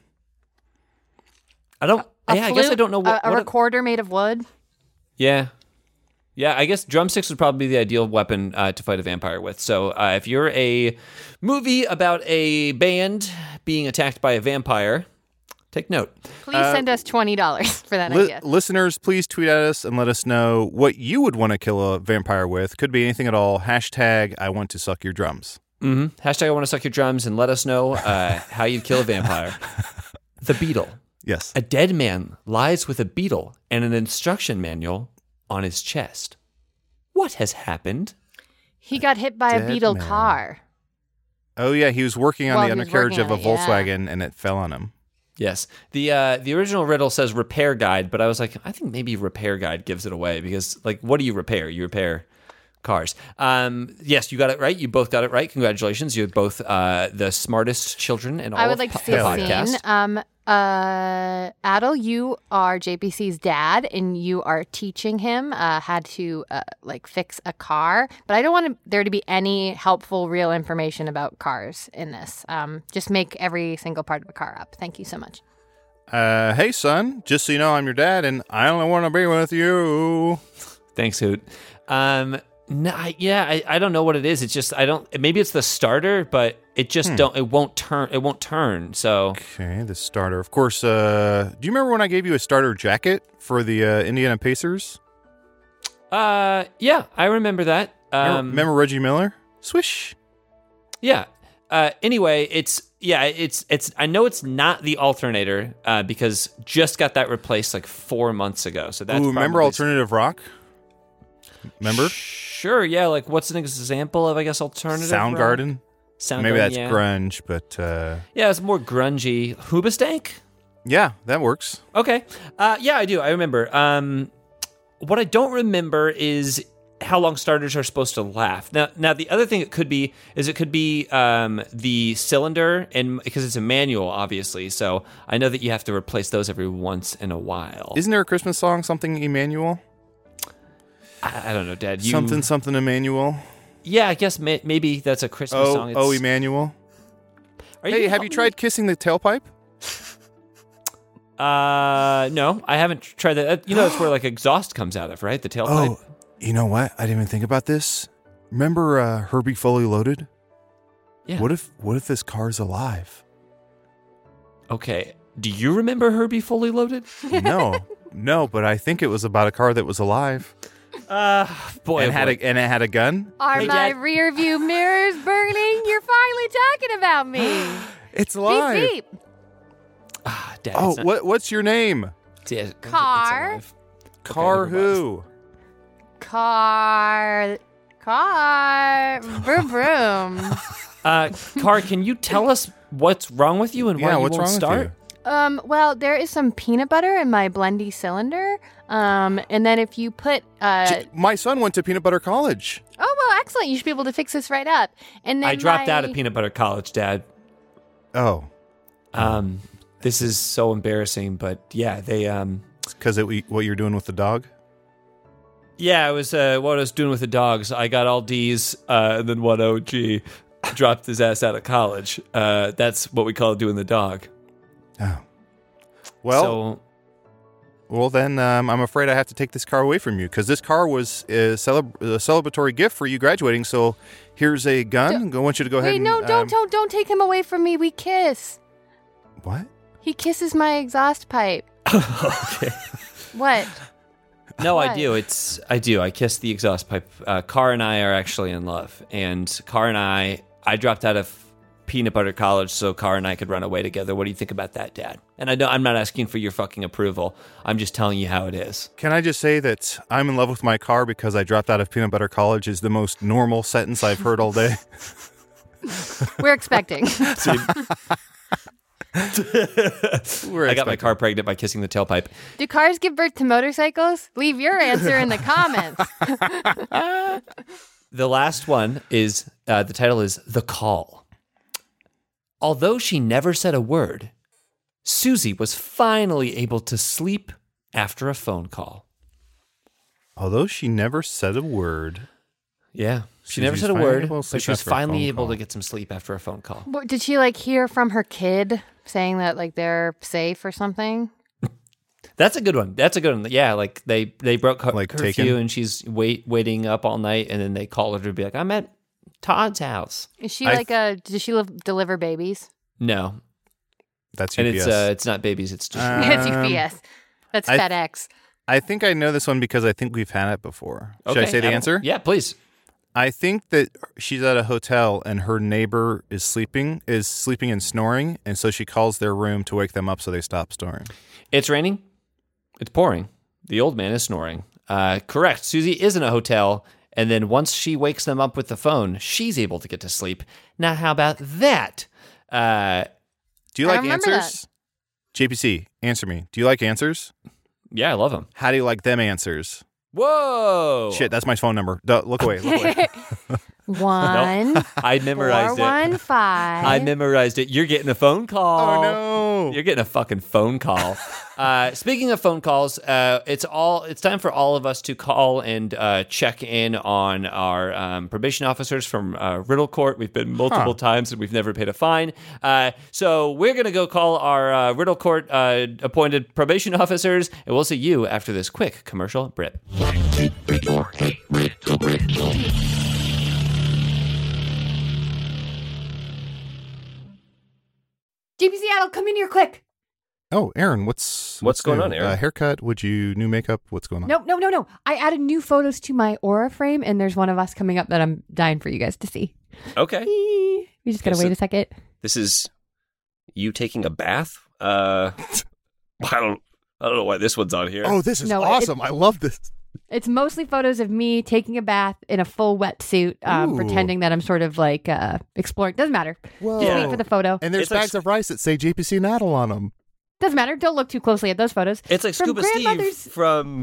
I don't. A yeah, I guess I flute? don't know what. A, a what recorder made of wood. yeah. Yeah, I guess drumsticks would probably be the ideal weapon uh, to fight a vampire with. So uh, if you're a movie about a band being attacked by a vampire, take note. Please send us twenty dollars for that Li- idea. listeners, please tweet at us and let us know what you would want to kill a vampire with. Could be anything at all. Hashtag I want to suck your drums. Mm-hmm. Hashtag I want to suck your drums and let us know uh, how you'd kill a vampire. The Beetle. Yes. A dead man lies with a beetle and an instruction manual on his chest. What has happened? He got hit by a dead beetle man. car. Oh yeah, he was working on Well, the he was undercarriage working of a on it, yeah. Volkswagen and it fell on him. Yes. The uh, the original riddle says repair guide, but I was like, I think maybe repair guide gives it away because, like, what do you repair? You repair cars. Um, yes, you got it right. You both got it right. Congratulations. You're both uh, the smartest children in all I would of like to po- see a podcast. scene. Um, uh, Adel, you are J P C's dad, and you are teaching him uh, how to uh, like fix a car. But I don't want there to be any helpful, real information about cars in this. Um, just make every single part of a car up. Thank you so much. Uh, hey son, just so you know, I'm your dad, and I only want to be with you. Thanks, Hoot. Um, no, I, yeah, I, I don't know what it is. It's just I don't. Maybe it's the starter, but it just don't. It won't turn. It won't turn. So Okay, the starter. Of course. Uh, do you remember when I gave you a starter jacket for the uh, Indiana Pacers? Uh, yeah, I remember that. Remember, Um, remember Reggie Miller? Swish. yeah. Uh, anyway, it's yeah, it's it's. I know it's not the alternator uh, because just got that replaced like four months ago. So that's Ooh, remember probably- alternative rock? Remember? Sure, yeah. Like, what's an example of, I guess, alternative rock? Soundgarden? Soundgarden, Maybe that's yeah. grunge, but uh, Yeah, it's more grungy. Hoobastank? yeah, that works. Okay. Uh, yeah, I do. I remember. Um, what I don't remember is how long starters are supposed to last. Now, now the other thing it could be is it could be um, the cylinder, and because it's a manual, obviously. So I know that you have to replace those every once in a while. Isn't there a Christmas song, something Emmanuel? I, I don't know, Dad. You, Something, something Emmanuel? Yeah, I guess may, maybe that's a Christmas Oh, song. oh, It's- Emmanuel. Are Hey, have helping you tried kissing the tailpipe? me? Uh, no, I haven't tried that. Uh, You know, it's where like exhaust comes out of, right? The tailpipe. Oh, you know what? I didn't even think about this. Remember uh, Herbie Fully Loaded? Yeah. What if what if this car's alive? Okay. Do you remember Herbie Fully Loaded? No, no, but I think it was about a car that was alive Uh, boy, and oh had boy. a and it had a gun. Are Hey, my Dad. rear view mirrors burning? You're finally talking about me. It's alive. Beep beep. Ah, Dad, Oh, it's not- what what's your name? Yeah, it's- it's Car. alive. Car never mind. who? Car. Car. Vroom vroom. Uh, Car, can you tell us what's wrong with you and why Yeah, you what's won't wrong start? with you? Um, well, there is some peanut butter in my blendy cylinder. Um, and then if you put uh J- My son went to Peanut Butter College. oh well, excellent. You should be able to fix this right up. And then I dropped my- out of peanut butter college, Dad. Oh, Um, this is so embarrassing, but yeah, they um, because it what you're doing with the dog? yeah, it was uh, what I was doing with the dogs. I got all D's, uh, and then one O G. Dropped his ass out of college. Uh, that's what we call doing the dog. Oh, well, so, well then um, I'm afraid I have to take this car away from you because this car was a, celeb- a celebratory gift for you graduating. So here's a gun. I want you to go ahead. Wait, and, no, don't um, don't don't take him away from me. We kiss. What? He kisses my exhaust pipe. okay. What? No, I What? do. It's I do. I kiss the exhaust pipe. Uh, Car and I are actually in love, and Car and I, I dropped out of peanut butter college so Car and I could run away together. What do you think about that, Dad? And I know I'm not asking for your fucking approval. I'm just telling you how it is. Can I just say that I'm in love with my car because I dropped out of Peanut Butter College is the most normal sentence I've heard all day. We're expecting. We're I got my expecting- car pregnant by kissing the tailpipe. Do cars give birth to motorcycles? Leave your answer in the comments. The last one is uh, the title is The Call. Although she never said a word, Susie was finally able to sleep after a phone call. Although she never said a word. Yeah, she never Susie's said a finally word, able to sleep but she was after a finally phone able call. to get some sleep after a phone call. What- Did she like hear from her kid saying that like they're safe or something? That's a good one. That's a good one. Yeah, like they they broke her Like curfew Taken? and she's wait waiting up all night, and then they call her to be like, "I'm at Todd's house." Is she I- like a? Does she live, deliver babies? No, That's and U P S. it's uh, it's not babies. It's just Uh, It's Um, U P S. That's I- FedEx. I think I know this one because I think we've had it before. Should I Okay, say the don't- answer? Yeah, please. I think that she's at a hotel and her neighbor is sleeping, is sleeping and snoring, and so she calls their room to wake them up so they stop snoring. It's raining. It's pouring. The old man is snoring. Uh, correct. Susie is in a hotel, and then once she wakes them up with the phone, she's able to get to sleep. Now, how about that? Uh, Do you I like remember answers? J P C, answer me. Do you like answers? yeah, I love them. How do you like them answers? Whoa! Shit, that's my phone number. Duh, look away. Look away. One I four memorized it. one five. I memorized it. You're getting a phone call. Oh no! You're getting a fucking phone call. uh, speaking of phone calls, uh, it's all it's time for all of us to call and uh, check in on our um, probation officers from uh, Riddle Court. We've been multiple times and we've never paid a fine. Uh, so we're gonna go call our uh, Riddle Court uh, appointed probation officers, and we'll see you after this quick commercial break. Riddle, hey, riddle, riddle. J P Seattle, come in here quick. Oh, Aaron, what's What's going new? on, Aaron? Uh, haircut? Would you new makeup? What's going on? No, no, no, no. I added new photos to my Aura frame, and there's one of us coming up that I'm dying for you guys to see. Okay. We just gotta Okay, so- wait a second. This is you taking a bath? Uh I don't I don't know why this one's on here. Oh, this is No, it- awesome! I love this. It's mostly photos of me taking a bath in a full wetsuit, um, Ooh. pretending that I'm sort of like uh, exploring. Doesn't matter. Whoa. Just wait for the photo. And there's It's like- bags of rice that say J P C Natal on them. Doesn't matter. Don't look too closely at those photos. It's like From Scuba Steve grandmother's- from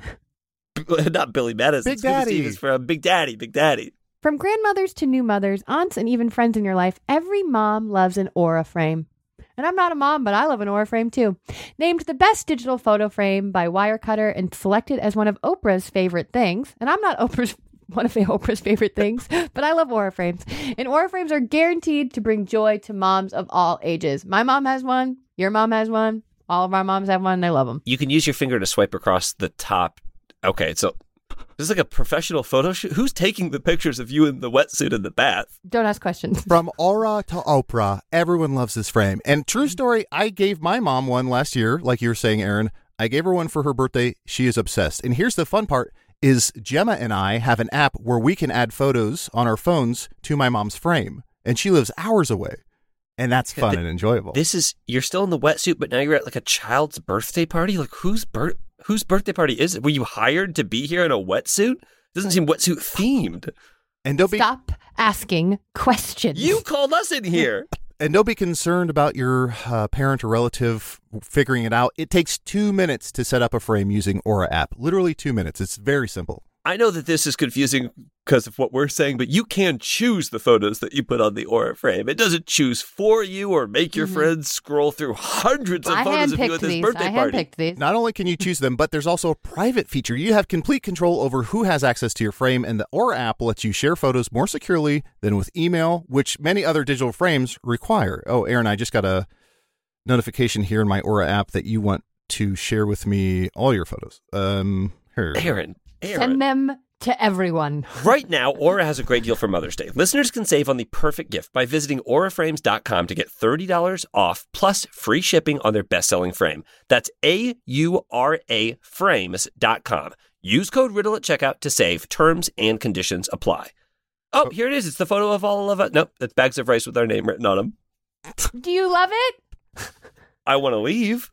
not Billy Madison. Big Scuba Daddy. Steve is from Big Daddy. Big Daddy. From grandmothers to new mothers, aunts, and even friends in your life, every mom loves an Aura frame. And I'm not a mom, but I love an Aura frame too. Named the best digital photo frame by Wirecutter and selected as one of Oprah's favorite things. And I'm not Oprah's one of Oprah's favorite things, but I love Aura frames. And Aura frames are guaranteed to bring joy to moms of all ages. My mom has one. Your mom has one. All of our moms have one. And they love them. You can use your finger to swipe across the top. Okay, so this is like a professional photo shoot. Who's taking the pictures of you in the wetsuit in the bath? Don't ask questions. From Aura to Oprah, everyone loves this frame. And true story, I gave my mom one last year, like you were saying, Aaron. I gave her one for her birthday. She is obsessed. And here's the fun part is Gemma and I have an app where we can add photos on our phones to my mom's frame. And she lives hours away. And that's fun and enjoyable. This is, you're still in the wetsuit, but now you're at like a child's birthday party? Like, whose birth? Whose birthday party is it? Were you hired to be here in a wetsuit? Doesn't seem wetsuit themed. And don't be Stop asking questions. You called us in here. and don't be concerned about your uh, parent or relative figuring it out. It takes two minutes to set up a frame using Aura app. Literally two minutes. It's very simple. I know that this is confusing because of what we're saying, but you can choose the photos that you put on the Aura frame. It doesn't choose for you or make your Mhm. friends scroll through hundreds of I photos of you handpicked at this these. birthday I party. handpicked these. Not only can you choose them, but there's also a private feature. You have complete control over who has access to your frame, and the Aura app lets you share photos more securely than with email, which many other digital frames require. Oh, Aaron, I just got a notification here in my Aura app that you want to share with me all your photos. Um, here. Aaron, Aaron. Send them to everyone. Right now, Aura has a great deal for Mother's Day. Listeners can save on the perfect gift by visiting aura frames dot com to get thirty dollars off plus free shipping on their best-selling frame. That's A U R A frames dot com. Use code RIDDLE at checkout to save. Terms and conditions apply. Oh, here it is. It's the photo of all of us. Nope, that's bags of rice with our name written on them. Do you love it? I want to leave.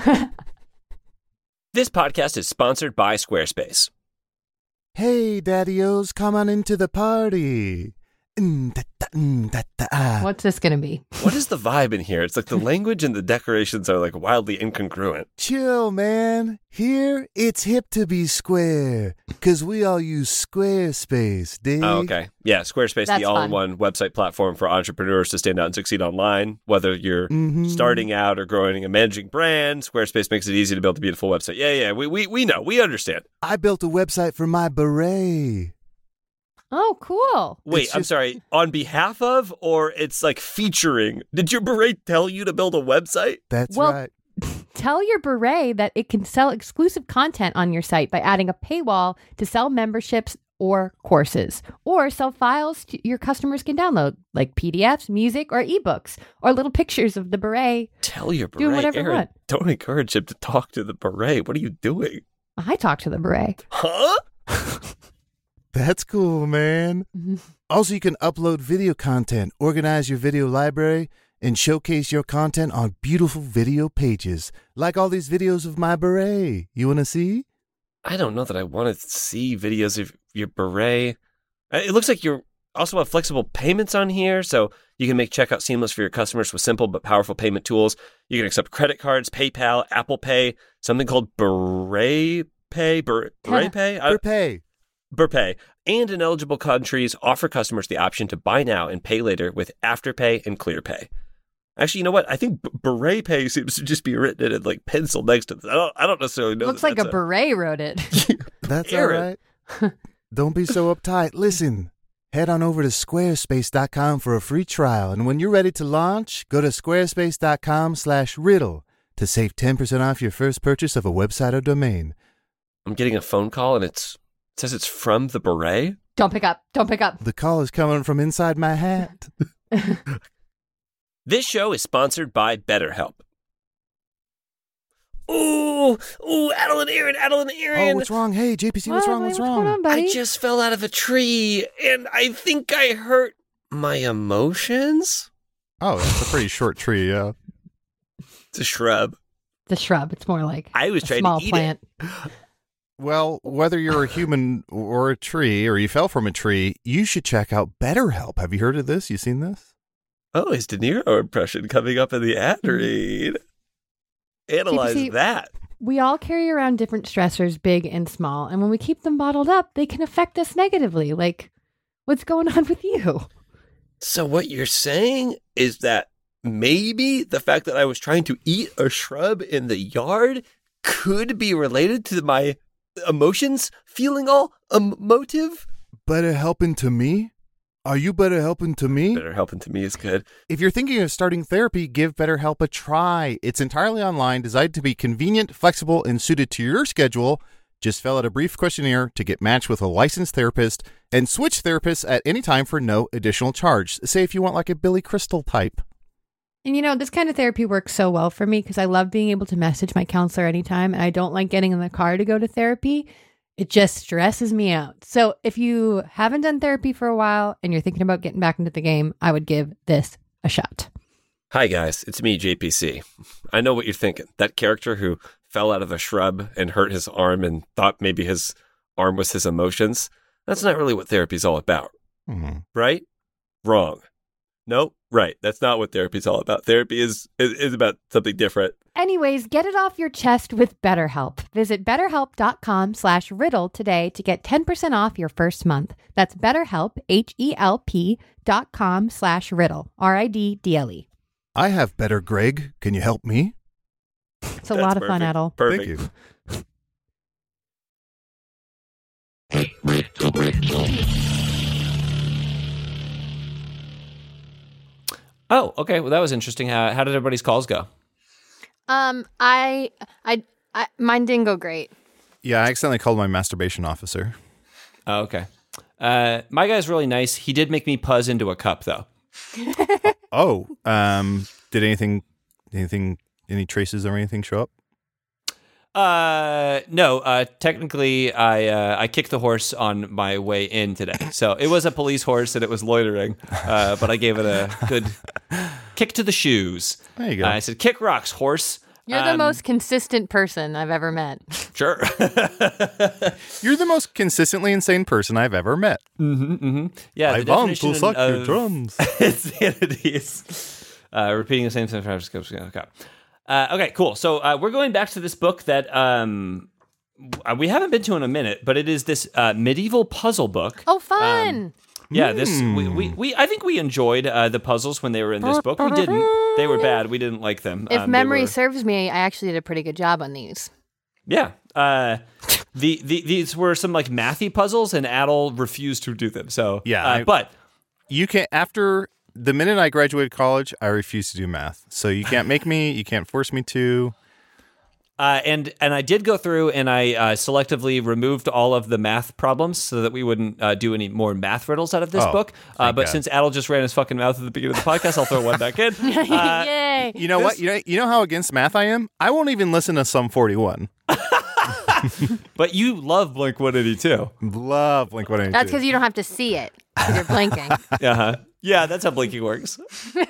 This podcast is sponsored by Squarespace. Hey, daddy-os, come on into the party. Mm, da, da, mm, da, da, ah. What's this going to be? What is the vibe in here? It's like the language and the decorations are like wildly incongruent. Chill, man. Here, it's hip to be square, because we all use Squarespace, dig? Oh, okay. Yeah, Squarespace, That's the all-in-one website platform for entrepreneurs to stand out and succeed online. Whether you're Mhm. starting out or growing a managing brand, Squarespace makes it easy to build a beautiful website. Yeah, yeah, we we we know. We understand. I built a website for my beret. Oh, cool. Wait, It's I'm just- sorry. On behalf of, or it's like featuring? Did your beret tell you to build a website? That's Well, right. Tell your beret that it can sell exclusive content on your site by adding a paywall to sell memberships or courses, or sell files to your customers can download, like P D Fs, music, or ebooks, or little pictures of the beret. Tell your beret. Do whatever you Aaron, want. don't encourage him to talk to the beret. What are you doing? I talk to the beret. Huh? That's cool, man. Mhm. Also, you can upload video content, organize your video library, and showcase your content on beautiful video pages, like all these videos of my beret. You want to see? I don't know that I want to see videos of your beret. Uh, It looks like you also have flexible payments on here, so you can make checkout seamless for your customers with simple but powerful payment tools. You can accept credit cards, PayPal, Apple Pay, something called Beret Pay, Ber- Beret Pay, I- For pay. Burpay, and in eligible countries offer customers the option to buy now and pay later with Afterpay and ClearPay. Actually, you know what? I think B- Beret Pay seems to just be written in like pencil next to this. I don't. I don't necessarily know. Looks that like a that's beret wrote it. That's Aaron. all right. Don't be so uptight. Listen, head on over to squarespace dot com for a free trial. And when you're ready to launch, go to squarespace dot com slash riddle to save ten percent off your first purchase of a website or domain. I'm getting a phone call and it's it says it's from the Beret. Don't pick up. Don't pick up. The call is coming from inside my hat. This show is sponsored by BetterHelp. Ooh, ooh, Adeline Aaron, Adeline Aaron. Oh, what's wrong? Hey, J P C, what's What? wrong? What's What's wrong? going on, buddy? I just fell out of a tree and I think I hurt my emotions. Oh, that's a pretty short tree, yeah. It's a shrub. The shrub. It's more like I was a trying small to eat plant. it. Well, whether you're a human or a tree, or you fell from a tree, you should check out BetterHelp. Have you heard of this? You seen this? Oh, his De Niro impression coming up in the ad read. Analyze See, that. We all carry around different stressors, big and small, and when we keep them bottled up, they can affect us negatively. Like, what's going on with you? So what you're saying is that maybe the fact that I was trying to eat a shrub in the yard could be related to my emotions feeling all emotive? Better helping to me? Are you better helping to me? Better helping to me is good. If you're thinking of starting therapy, give BetterHelp a try. It's entirely online, designed to be convenient, flexible, and suited to your schedule. Just fill out a brief questionnaire to get matched with a licensed therapist and switch therapists at any time for no additional charge. Say if you want like a Billy Crystal type. And you know, this kind of therapy works so well for me because I love being able to message my counselor anytime, and I don't like getting in the car to go to therapy. It just stresses me out. So if you haven't done therapy for a while and you're thinking about getting back into the game, I would give this a shot. Hi, guys. It's me, J P C. I know what you're thinking. That character who fell out of a shrub and hurt his arm and thought maybe his arm was his emotions. That's not really what therapy's all about. Mm-hmm. Right? Wrong. Nope. Right. That's not what therapy's all about. Therapy is, is, is about something different. Anyways, get it off your chest with BetterHelp. Visit betterhelp.com slash riddle today to get ten percent off your first month. That's BetterHelp, H-E-L-P dot com slash riddle, R I D D L E. I have better, Greg. Can you help me? It's a That's lot of fun, perfect. Edel. Perfect. Thank you. Riddle, riddle. Oh, okay. Well, that was interesting. How, how did everybody's calls go? Um, I, I, I, mine didn't go great. Yeah, I accidentally called my masturbation officer. Oh, okay. Uh, my guy's really nice. He did make me puzz into a cup, though. Oh, um, did anything, anything, any traces or anything show up? Uh, no. Uh, technically, I uh, I kicked the horse on my way in today, so it was a police horse and it was loitering. Uh, but I gave it a good kick to the shoes. There you go. Uh, I said, "Kick rocks, horse." You're the Um, most consistent person I've ever met. Sure. You're the most consistently insane person I've ever met. mm-hmm, mm-hmm. Yeah. I the want to definition suck your of drums. insanity is uh, repeating the same thing. Okay. Uh, okay, cool. So uh, we're going back to this book that um, w- we haven't been to in a minute, but it is this uh, medieval puzzle book. Oh, fun. Um, yeah, this we, we, we I think we enjoyed uh, the puzzles when they were in this book. We didn't. They were bad. We didn't like them. if Um, they memory were- serves me, I actually did a pretty good job on these. Yeah. Uh, the, the these were some like mathy puzzles, and Adel refused to do them. So Yeah, uh, I- but You can't, after the minute I graduated college, I refused to do math. So you can't make me, you can't force me to. Uh, and and I did go through and I uh, selectively removed all of the math problems so that we wouldn't uh, do any more math riddles out of this Oh, book. Uh, thank but God. since Adel just ran his fucking mouth at the beginning of the podcast, I'll throw one back in. Uh, Yay. You know what? You know, you know how against math I am? I won't even listen to Sum forty-one. but you love Blink one eighty-two. Love Blink one eighty-two. That's because you don't have to see it because you're blinking. Uh-huh. Yeah, that's how blinking works.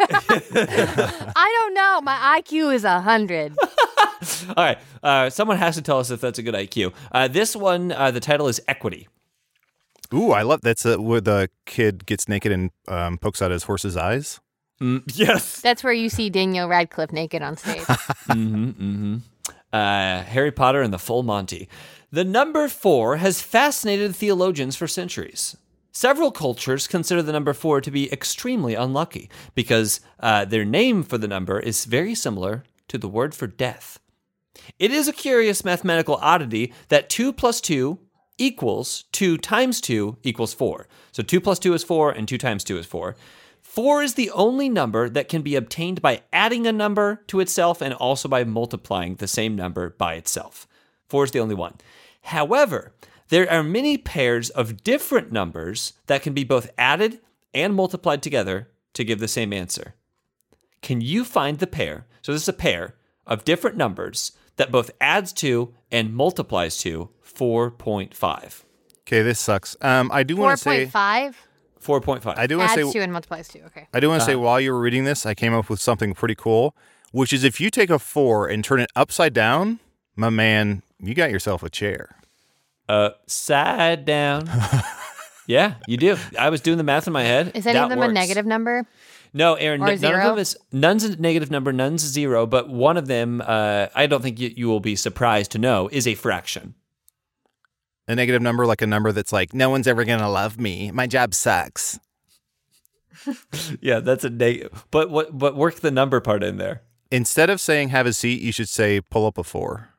I don't know. My I Q is one hundred. All right. Uh, someone has to tell us if that's a good I Q. Uh, this one, uh, the title is Equity. Ooh, I love that's uh, where the kid gets naked and um, pokes out his horse's eyes. Mm, yes. That's where you see Daniel Radcliffe naked on stage. mm-hmm, mm-hmm. Uh, Harry Potter and the Full Monty. The number four has fascinated theologians for centuries. Several cultures consider the number four to be extremely unlucky because uh, their name for the number is very similar to the word for death. It is a curious mathematical oddity that two plus two equals two times two equals four. So two plus two is four and two times two is four. Four is the only number that can be obtained by adding a number to itself and also by multiplying the same number by itself. Four is the only one. However, there are many pairs of different numbers that can be both added and multiplied together to give the same answer. Can you find the pair? So this is a pair of different numbers that both adds to and multiplies to four point five. Okay, this sucks. Um, I do Four want to say. point five four point five. I do want adds to say. to and multiplies to. Okay. I do want to say Uh-huh. while you were reading this, I came up with something pretty cool, which is if you take a four and turn it upside down, my man, you got yourself a chair. upside down. Yeah, you do. I was doing the math in my head. Is any That of them works. a negative number? No, Aaron, Or n- none zero? of them is, none's a negative number, none's a zero, but one of them, uh, I don't think you, you will be surprised to know, is a fraction. A negative number, like a number that's like, no one's ever going to love me. My job sucks. Yeah, that's a negative. But what? But work the number part in there. Instead of saying have a seat, you should say pull up a four.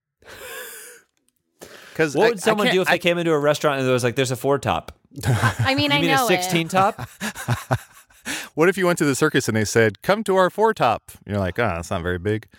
Because What would someone do if they came into a restaurant and there was like, there's a four top? I mean, You I mean know a sixteen it. top? What if you went to the circus and they said, come to our four top? You're like, oh, that's not very big.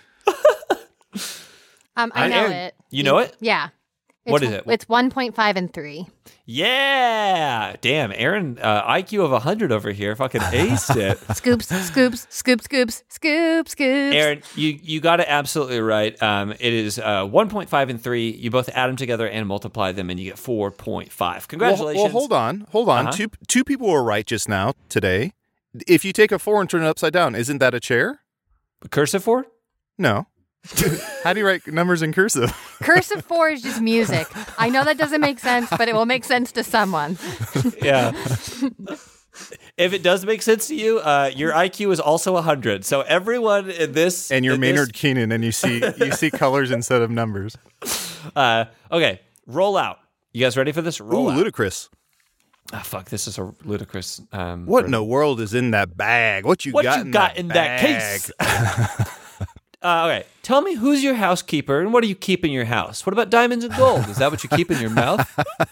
Um, I I- know Aaron, it. you know it? Yeah. What It's- is it? It's one point five and three. Yeah. Damn, Aaron, uh, I Q of one hundred over here. Fucking aced it. Scoops, scoops, scoop, scoops, scoop, scoops. Aaron, you, you got it absolutely right. Um, it is uh, one point five and three. You both add them together and multiply them, and you get four point five. Congratulations. Well, well, hold on. Hold on. Uh-huh. Two, two people were right just now today. If you take a four and turn it upside down, isn't that a chair? Cursive four? No. How do you write numbers in cursive? Cursive four is just music. I know that doesn't make sense, but it will make sense to someone. Yeah. If it does make sense to you, uh, your I Q is also one hundred. So everyone in this... And you're in Maynard this, Keenan, and you see you see colors instead of numbers. uh, okay, roll out. You guys ready for this? Roll Ooh, out. ludicrous. Ah, fuck, this is a ludicrous... Um, What in riddle. the world is in that bag? What you What got you in got that in bag? that case? Uh, okay, tell me who's your housekeeper and what do you keep in your house? What about diamonds and gold? Is that what you keep in your mouth?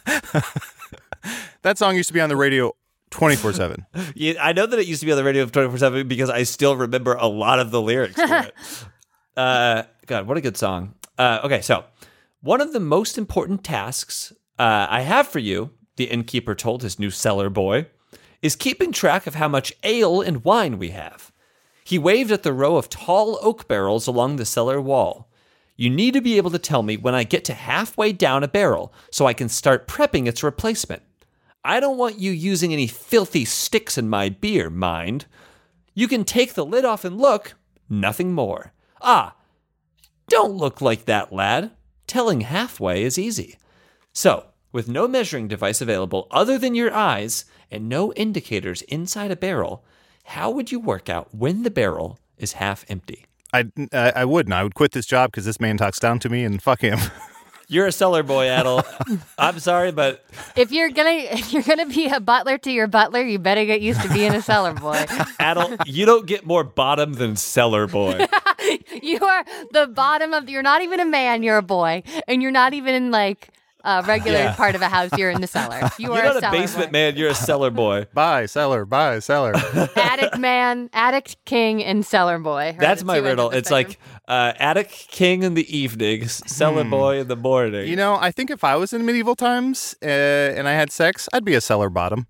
That song used to be on the radio twenty-four seven. Yeah, I know that it used to be on the radio twenty-four seven because I still remember a lot of the lyrics to it. Uh, God, what a good song. Uh, okay, so one of the most important tasks uh, I have for you, the innkeeper told his new cellar boy, is keeping track of how much ale and wine we have. He waved at the row of tall oak barrels along the cellar wall. You need to be able to tell me when I get to halfway down a barrel so I can start prepping its replacement. I don't want you using any filthy sticks in my beer, mind. You can take the lid off and look, nothing more. Ah, don't look like that, lad. Telling halfway is easy. So, with no measuring device available other than your eyes and no indicators inside a barrel, how would you work out when the barrel is half empty? I, I, I wouldn't. I would quit this job because this man talks down to me and fuck him. You're a cellar boy, Adel. I'm sorry, but If you're gonna if you're gonna be a butler to your butler, you better get used to being a cellar boy. Adel, you don't get more bottom than cellar boy. You are the bottom of. You're not even a man. You're a boy, and you're not even in like a regular Yeah. part of a house. You're in the cellar. You You're are not a a cellar basement boy. man. You're a cellar boy. Buy, seller, buy, seller. Attic man, attic king, and cellar boy. are That's the my two ends riddle. of the It's like uh, attic king in the evenings, cellar boy in the morning. You know, I think if I was in medieval times uh, and I had sex, I'd be a cellar bottom.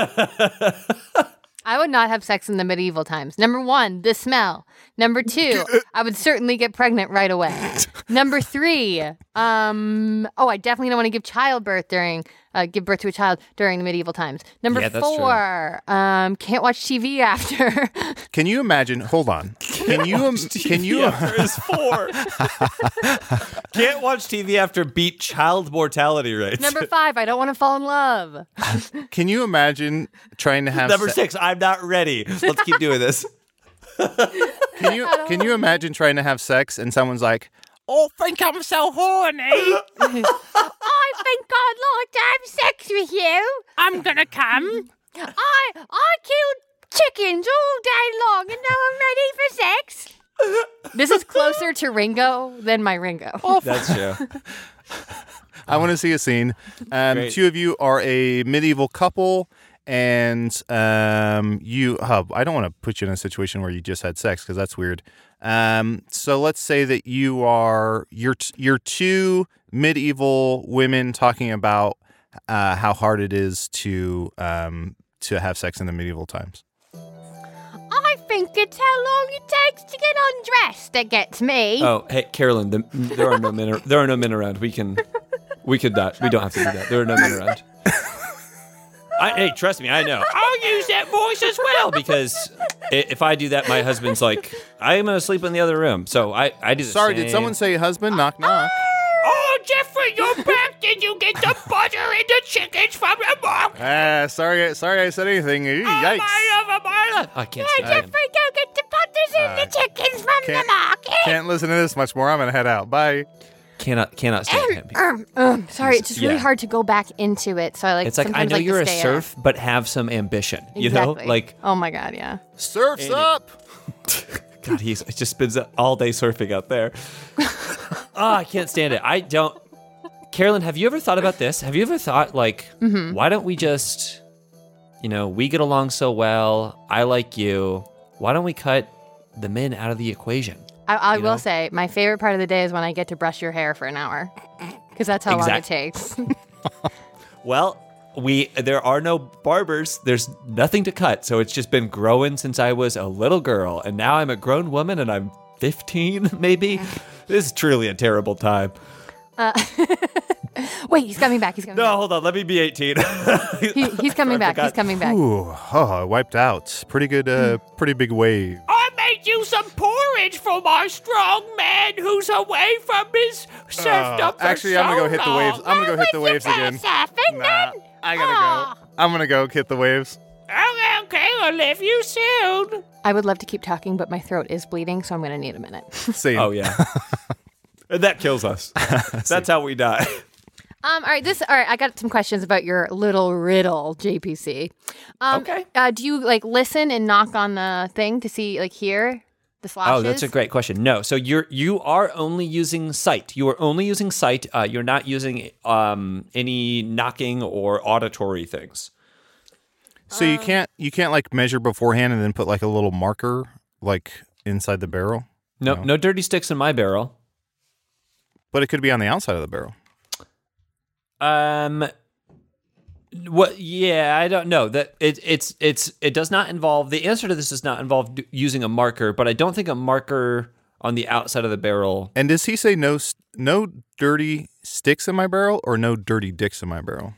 I would not have sex in the medieval times. Number one, the smell. Number two, I would certainly get pregnant right away. Number three, um, oh, I definitely don't want to give childbirth during, uh, give birth to a child during the medieval times. Number Yeah, that's true. four, um, can't watch T V after. Can you imagine? Hold on. Can you? im- Can you? After is four. Can't watch T V after beat child mortality rates. Number five, I don't want to fall in love. Can you imagine trying to have? Number se- six, I'm not ready. Let's keep doing this. Can you? Can you imagine trying to have sex and someone's like, "Oh, think I'm so horny. I think I'd like to have sex with you. I'm gonna come. I I killed chickens all day long and now I'm ready for sex. This is closer to Ringo than my Ringo. That's true. I want to see a scene. Um, Great. two of you are a medieval couple, and um, you. Oh, I don't want to put you in a situation where you just had sex because that's weird. Um, so let's say that you are you're t- you're two medieval women talking about uh, how hard it is to um, to have sex in the medieval times. I think it's how long it takes to get undressed that gets me. Oh, hey, Carolyn, the, there are no men. ar- There are no men around. We can, we could not. We don't have to do that. There are no men around. I, hey, trust me, I know. I'll use that voice as well because i- if I do that, my husband's like, I'm gonna sleep in the other room. So I, I do. The Sorry, same. did someone say husband? Knock knock. Oh, Jeffrey, you're back. Did you get Ah, sorry, sorry I said anything. Ooh, yikes. I can't stand him. Jeffrey, go get the putters and the chickens from the Can't, market. can't listen to this much more. I'm gonna head out. Bye. Cannot, cannot stand him. Um, um, sorry, it's just really Yeah. hard to go back into it. So I like. It's like, I sometimes know like to you're a stay out. serf, but have some ambition. You Exactly. know? Like, Oh my god, yeah. Surf's And it- up. God, he's he just spends all day surfing out there. Oh, I can't stand it. I don't. Carolyn, have you ever thought about this? Have you ever thought, like, Mm-hmm. why don't we just, you know, we get along so well. I like you. Why don't we cut the men out of the equation? I, I You will know? say my favorite part of the day is when I get to brush your hair for an hour, because that's how long it Exact- takes. Well, we there are no barbers. There's nothing to cut, so it's just been growing since I was a little girl, and now I'm a grown woman, and I'm fifteen, maybe. This is truly a terrible time. Wait, he's coming back. He's coming. No, hold on. Let me be eighteen. back. He, he's coming I back. He's forgot. coming back. Ooh, oh, I wiped out. Pretty good, uh, pretty big wave. I made you some porridge for my strong man who's away from his serfdom for Actually, I'm gonna go hit the waves. I'm gonna go hit the waves again. Nah, I gotta go. I'm gonna go hit the waves. Okay, okay, I'll leave you soon. I would love to keep talking, but my throat is bleeding, so I'm going to need a minute. Same. Oh yeah. And that kills us. That's how we die. Um, all right, this. All right, I got some questions about your little riddle, J P C. Um, Okay. Uh, do you like listen and knock on the thing to see, like, hear the slashes? Oh, that's a great question. No, so you're you are only using sight. You are only using sight. Uh, you're not using um, any knocking or auditory things. So you can't you can't like measure beforehand and then put like a little marker like inside the barrel, No, No. no dirty sticks in my barrel. but it could be on the outside of the barrel. Um, what? Yeah, I don't know that it. It's it's it does not involve. The answer to this does not involve d- using a marker, but I don't think a marker on the outside of the barrel. And does he say no s- no dirty sticks in my barrel or no dirty dicks in my barrel?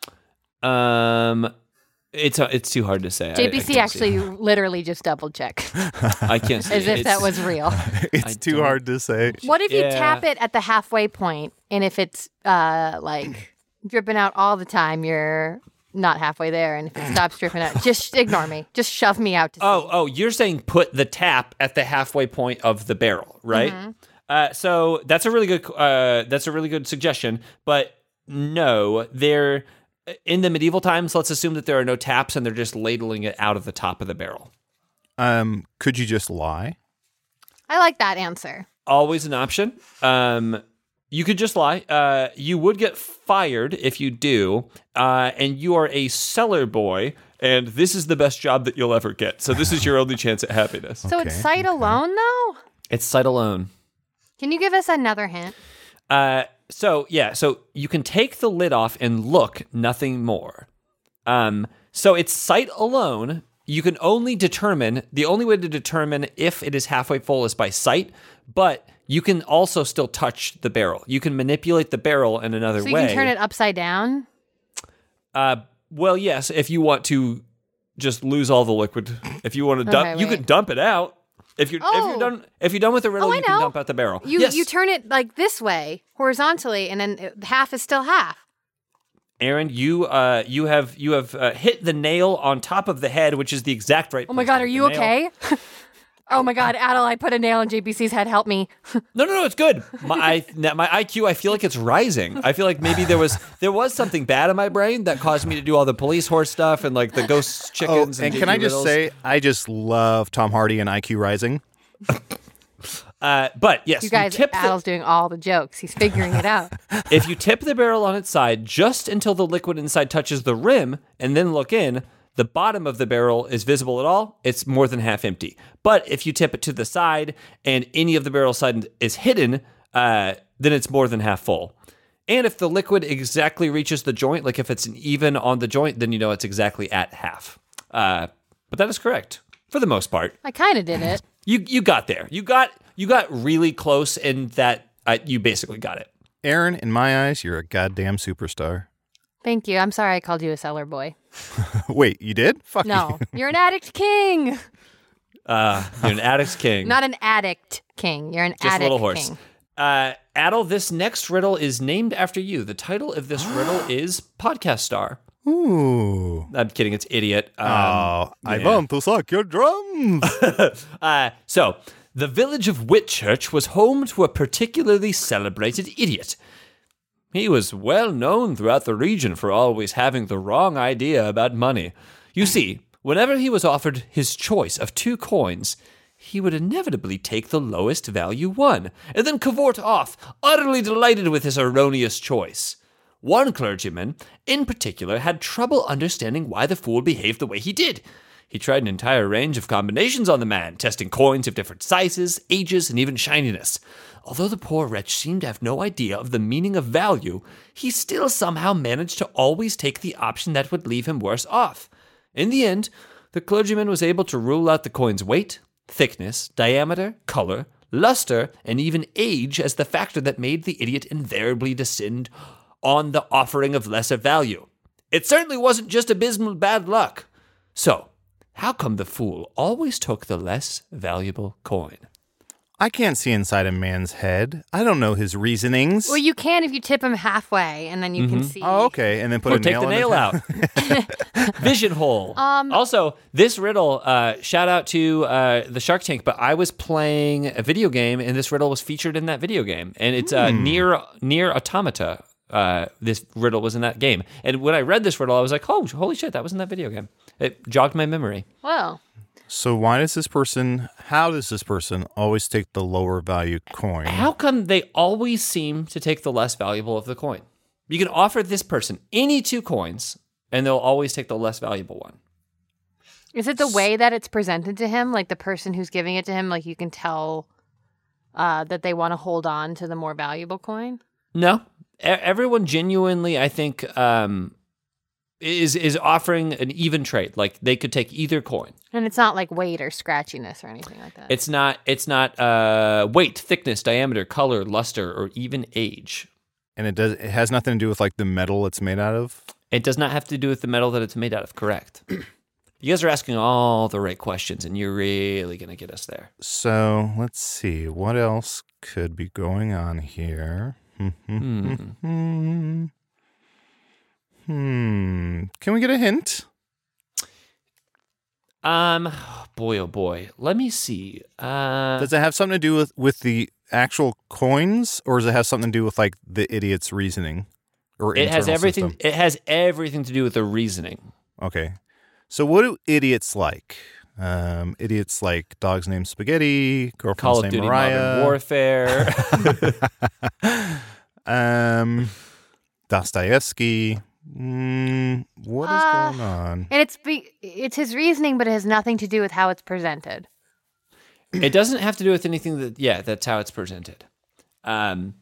Um, it's uh, it's too hard to say. I- J I P C can't see. actually literally just double checked, I can't see. as if It's- that was real. It's I too don't- hard to say. What if you Yeah. tap it at the halfway point, and if it's uh like dripping out all the time, you're not halfway there, and if it stops dripping out, just ignore me. Just shove me out to sea. Oh, oh, you're saying put the tap at the halfway point of the barrel, right? Mm-hmm. Uh, so that's a really good. Uh, that's a really good suggestion. But no, they're in the medieval times. Let's assume that there are no taps and they're just ladling it out of the top of the barrel. Um, could you just lie? I like that answer. Always an option. Um, you could just lie. Uh, you would get fired if you do, uh, and you are a cellar boy. And this is the best job that you'll ever get. So this is your only chance at happiness. So it's Okay, sight alone, though. It's sight alone. Can you give us another hint? Uh, so yeah, so you can take the lid off and look, nothing more. Um, so it's sight alone. You can only determine, the only way to determine if it is halfway full is by sight, but you can also still touch the barrel. You can manipulate the barrel in another So you way. can turn it upside down. Uh, well, yes, if you want to just lose all the liquid, if you want to dump, Okay, you wait. could dump it out. If you're if Oh. you're done if you're done with the riddle, Oh, I you can know. dump out the barrel. You yes. you turn it like this way horizontally, and then it- half is still half. Aaron, you uh, you have you have uh, hit the nail on top of the head, which is the exact right. Oh my place God, to are hit you the nail. okay? Oh my God, Adel, I put a nail in J B C's head. Help me. No, no, no, it's good. My I, now, my I Q, I feel like it's rising. I feel like maybe there was there was something bad in my brain that caused me to do all the police horse stuff and like the ghost Oh, chickens. and and can I J P just riddles. say, I just love Tom Hardy and I Q Rising. Uh, but yes, You guys, tip the, Adel's doing all the jokes. He's figuring it out. if you tip the barrel on its side just until the liquid inside touches the rim and then look in, the bottom of the barrel is visible at all, it's more than half empty. But if you tip it to the side and any of the barrel side is hidden, uh, then it's more than half full. And if the liquid exactly reaches the joint, like if it's an even on the joint, then you know it's exactly at half. Uh, but that is correct for the most part. I kind of did it. You you got there. You got you got really close in that uh, you basically got it. Aaron, in my eyes, you're a goddamn superstar. Thank you. I'm sorry I called you a cellar boy. Wait, you did? Fuck No, you. you're an addict king. Uh, you're an addict's king. Not an addict king. You're an Just a addict little horse. king. Uh, Adel, this next riddle is named after you. The title of this riddle is Podcast Star. Ooh. I'm kidding. It's idiot. Um, oh, I yeah. want to suck your drums. uh, so, the village of Whitchurch was home to a particularly celebrated idiot. He was well known throughout the region for always having the wrong idea about money. You see, whenever he was offered his choice of two coins, he would inevitably take the lowest value one, and then cavort off, utterly delighted with his erroneous choice. One clergyman, in particular, had trouble understanding why the fool behaved the way he did. He tried an entire range of combinations on the man, testing coins of different sizes, ages, and even shininess. Although the poor wretch seemed to have no idea of the meaning of value, he still somehow managed to always take the option that would leave him worse off. In the end, the clergyman was able to rule out the coin's weight, thickness, diameter, color, luster, and even age as the factor that made the idiot invariably descend on the offering of lesser value. It certainly wasn't just abysmal bad luck. So, how come the fool always took the less valuable coin? I can't see inside a man's head. I don't know his reasonings. Well, you can if you tip him halfway, and then you can see. Oh, okay. And then put Or a take nail the in nail his head. out. Vision hole. Um, also, this riddle, uh, shout out to uh, the Shark Tank, but I was playing a video game, and this riddle was featured in that video game. And it's uh, near near Automata. Uh, this riddle was in that game. And when I read this riddle, I was like, oh, holy shit, that was in that video game. It jogged my memory. Well, So why does this person, how does this person always take the lower value coin? How come they always seem to take the less valuable of the coin? You can offer this person any two coins, and they'll always take the less valuable one. is it the way that it's presented to him? Like the person who's giving it to him, like you can tell uh, that they want to hold on to the more valuable coin? No. E- everyone genuinely, I think, um, is is offering an even trade. Like they could take either coin. And it's not like weight or scratchiness or anything like that. It's not. It's not uh, weight, thickness, diameter, color, luster, or even age. And it does. It has nothing to do with like the metal it's made out of. It does not have to do with the metal that it's made out of. Correct. You guys are asking all the right questions, and you're really going to get us there. So let's see. What else could be going on here? Hmm. Hmm. Hmm. Can we get a hint? Um, boy, oh boy. Let me see. Uh, Does it have something to do with, with the actual coins, or does it have something to do with like the idiot's reasoning? Or it has internal everything. system? It has everything to do with the reasoning. Okay. So what do idiots like? Um, idiots like dogs named Spaghetti, girlfriend's Call of named Duty Mariah. Modern Warfare. um, Dostoevsky. Mm, what is Uh, going on? And it's be- it's his reasoning, but it has nothing to do with how it's presented. It doesn't have to do with anything that. Yeah, that's how it's presented. Um.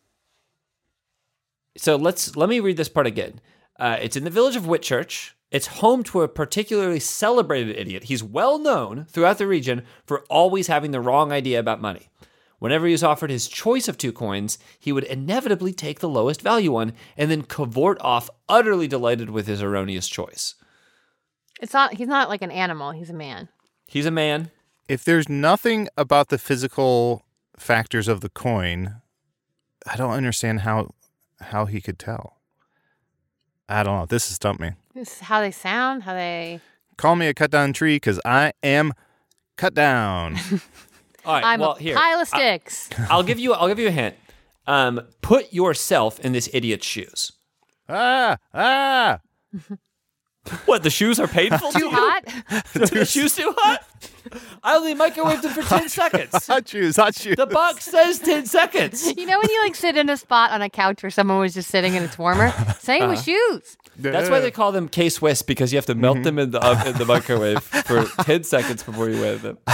So let's let me read this part again. Uh, it's in the village of Whitchurch. It's home to a particularly celebrated idiot. He's well known throughout the region for always having the wrong idea about money. Whenever he was offered his choice of two coins, he would inevitably take the lowest value one and then cavort off, utterly delighted with his erroneous choice. It's not. He's not like an animal. He's a man. He's a man. If there's nothing about the physical factors of the coin, I don't understand how how he could tell. I don't know. This has stumped me. This is how they sound. How they. Call me a cut down tree because I am cut down. All right. I'm well, a here pile of sticks. I'll give you. I'll give you a hint. Um, put yourself in this idiot's shoes. ah, ah. What? The shoes are painful to Too you? hot. The shoes too hot? I only microwaved them for ten seconds. Hot shoes, hot shoes. The box says ten seconds. You know when you like sit in a spot on a couch where someone was just sitting and it's warmer? Same with shoes. That's why they call them K-Swiss, because you have to melt them in the oven, in the microwave for ten seconds before you wear them.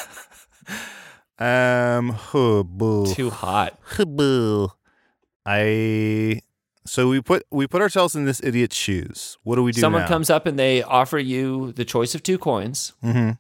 Um, hubble. Too hot. Hubble. I. So we put we put ourselves in this idiot's shoes. What do we do Someone now? comes up and they offer you the choice of two coins. Mm-hmm.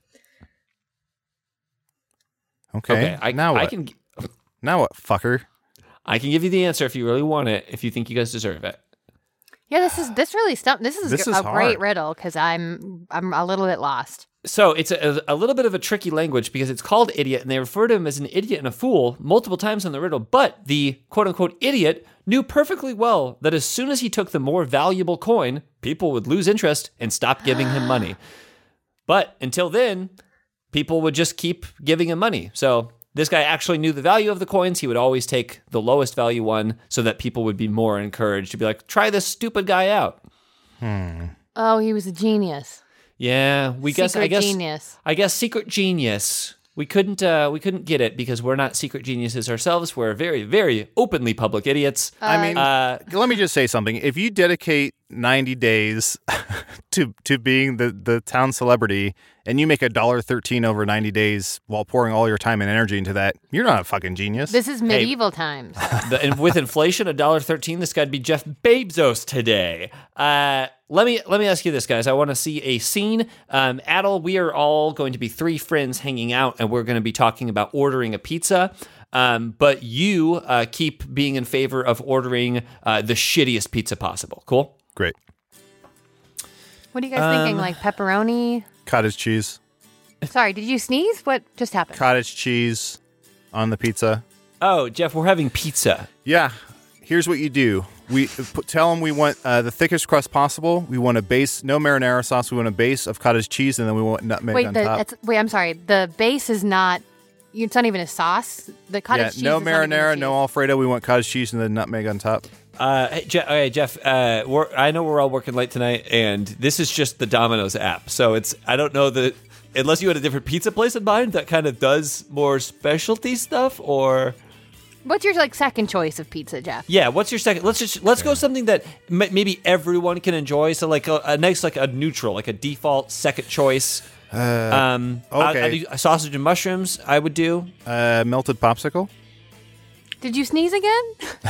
Okay. Okay, I, now what? I can Now what, fucker? I can give you the answer if you really want it, if you think you guys deserve it. Yeah, this is this really stumped. This is This a is great hard. riddle because I'm I'm a little bit lost. So it's a, a little bit of a tricky language because it's called idiot, and they refer to him as an idiot and a fool multiple times in the riddle. But the quote-unquote idiot knew perfectly well that as soon as he took the more valuable coin, people would lose interest and stop giving him money. But until then, people would just keep giving him money. So this guy actually knew the value of the coins. He would always take the lowest value one so that people would be more encouraged to be like, try this stupid guy out. Hmm. Oh, he was a genius. Yeah, we guess. Secret I guess. genius. I guess secret genius. We couldn't. Uh, we couldn't get it because we're not secret geniuses ourselves. We're very, very openly public idiots. I mean, Uh, let me just say something. If you dedicate ninety days to to being the, the town celebrity and you make a dollar thirteen over ninety days while pouring all your time and energy into that, you're not a fucking genius. This is medieval times. the, and with inflation, a dollar thirteen. This guy'd be Jeff Bezos today. Uh, let me let me ask you this, guys. I want to see a scene. Um, Adel, we are all going to be three friends hanging out, and we're going to be talking about ordering a pizza. Um, but you uh, keep being in favor of ordering uh, the shittiest pizza possible. Cool? Great. What are you guys thinking? Um, Like pepperoni? Cottage cheese. Sorry, did you sneeze? What just happened? Cottage cheese on the pizza. Oh, Jeff, we're having pizza. Yeah. Here's what you do. We put, tell them we want uh, the thickest crust possible. We want a base, no marinara sauce. We want a base of cottage cheese, and then we want nutmeg wait, on the, top. it's, wait, I'm sorry. The base is not. It's not even a sauce. The cottage Yeah, cheese. no is not even a marinara, cheese. no Alfredo. We want cottage cheese and then nutmeg on top. Uh, hey, Je- okay, Jeff. Uh, we're, I know we're all working late tonight, and this is just the Domino's app. So it's I don't know that unless you had a different pizza place in mind that kind of does more specialty stuff, or What's your like second choice of pizza, Jeff? yeah. What's your second? Let's just let's go something that m- maybe everyone can enjoy. So like a, a nice like a neutral, like a default second choice. Uh, Um, I, I okay. do sausage and mushrooms. I would do. Uh, melted popsicle. Did you sneeze again?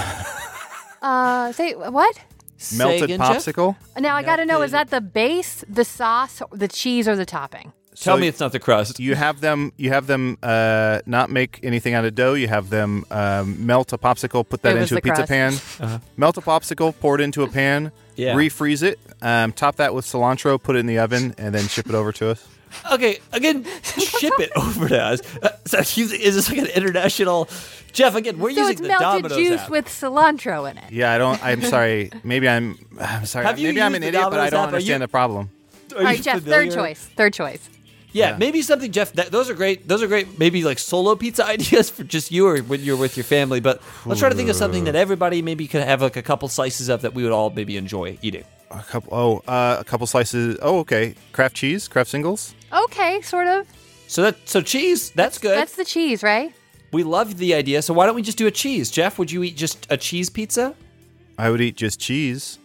uh, say what? Say Melted again, Jeff? popsicle. Now I got to know: is that the base, the sauce, the cheese, or the topping? Tell So me it's not the crust. You have them. You have them uh, not make anything out of dough. You have them um, melt a popsicle, put that It was into a the pizza crust. pan. Melt a popsicle, pour it into a pan. Yeah. Refreeze it. Um, top that with cilantro. Put it in the oven, and then ship it over to us. Okay, again, ship it over to us. Uh, so is this like an international? Jeff, again, we're So using it's the melted Domino's juice app. with cilantro in it. Yeah, I don't. I'm sorry. Maybe I'm. I'm sorry. Have you Maybe I'm used an the idiot, but I Domino's don't app? Are understand you- the problem. Are All you right, Jeff. familiar? Third choice. Third choice. Yeah, Yeah. maybe something, Jeff. That, those are great. Those are great. Maybe like solo pizza ideas for just you or when you're with your family. But let's try to think of something that everybody maybe could have like a couple slices of that we would all maybe enjoy eating. A couple. Oh, uh, a couple slices. Oh, okay. Kraft cheese. Kraft singles. Okay, sort of. So that so cheese. That's good. That's the cheese, right? We love the idea. So why don't we just do a cheese, Jeff? Would you eat just a cheese pizza? I would eat just cheese.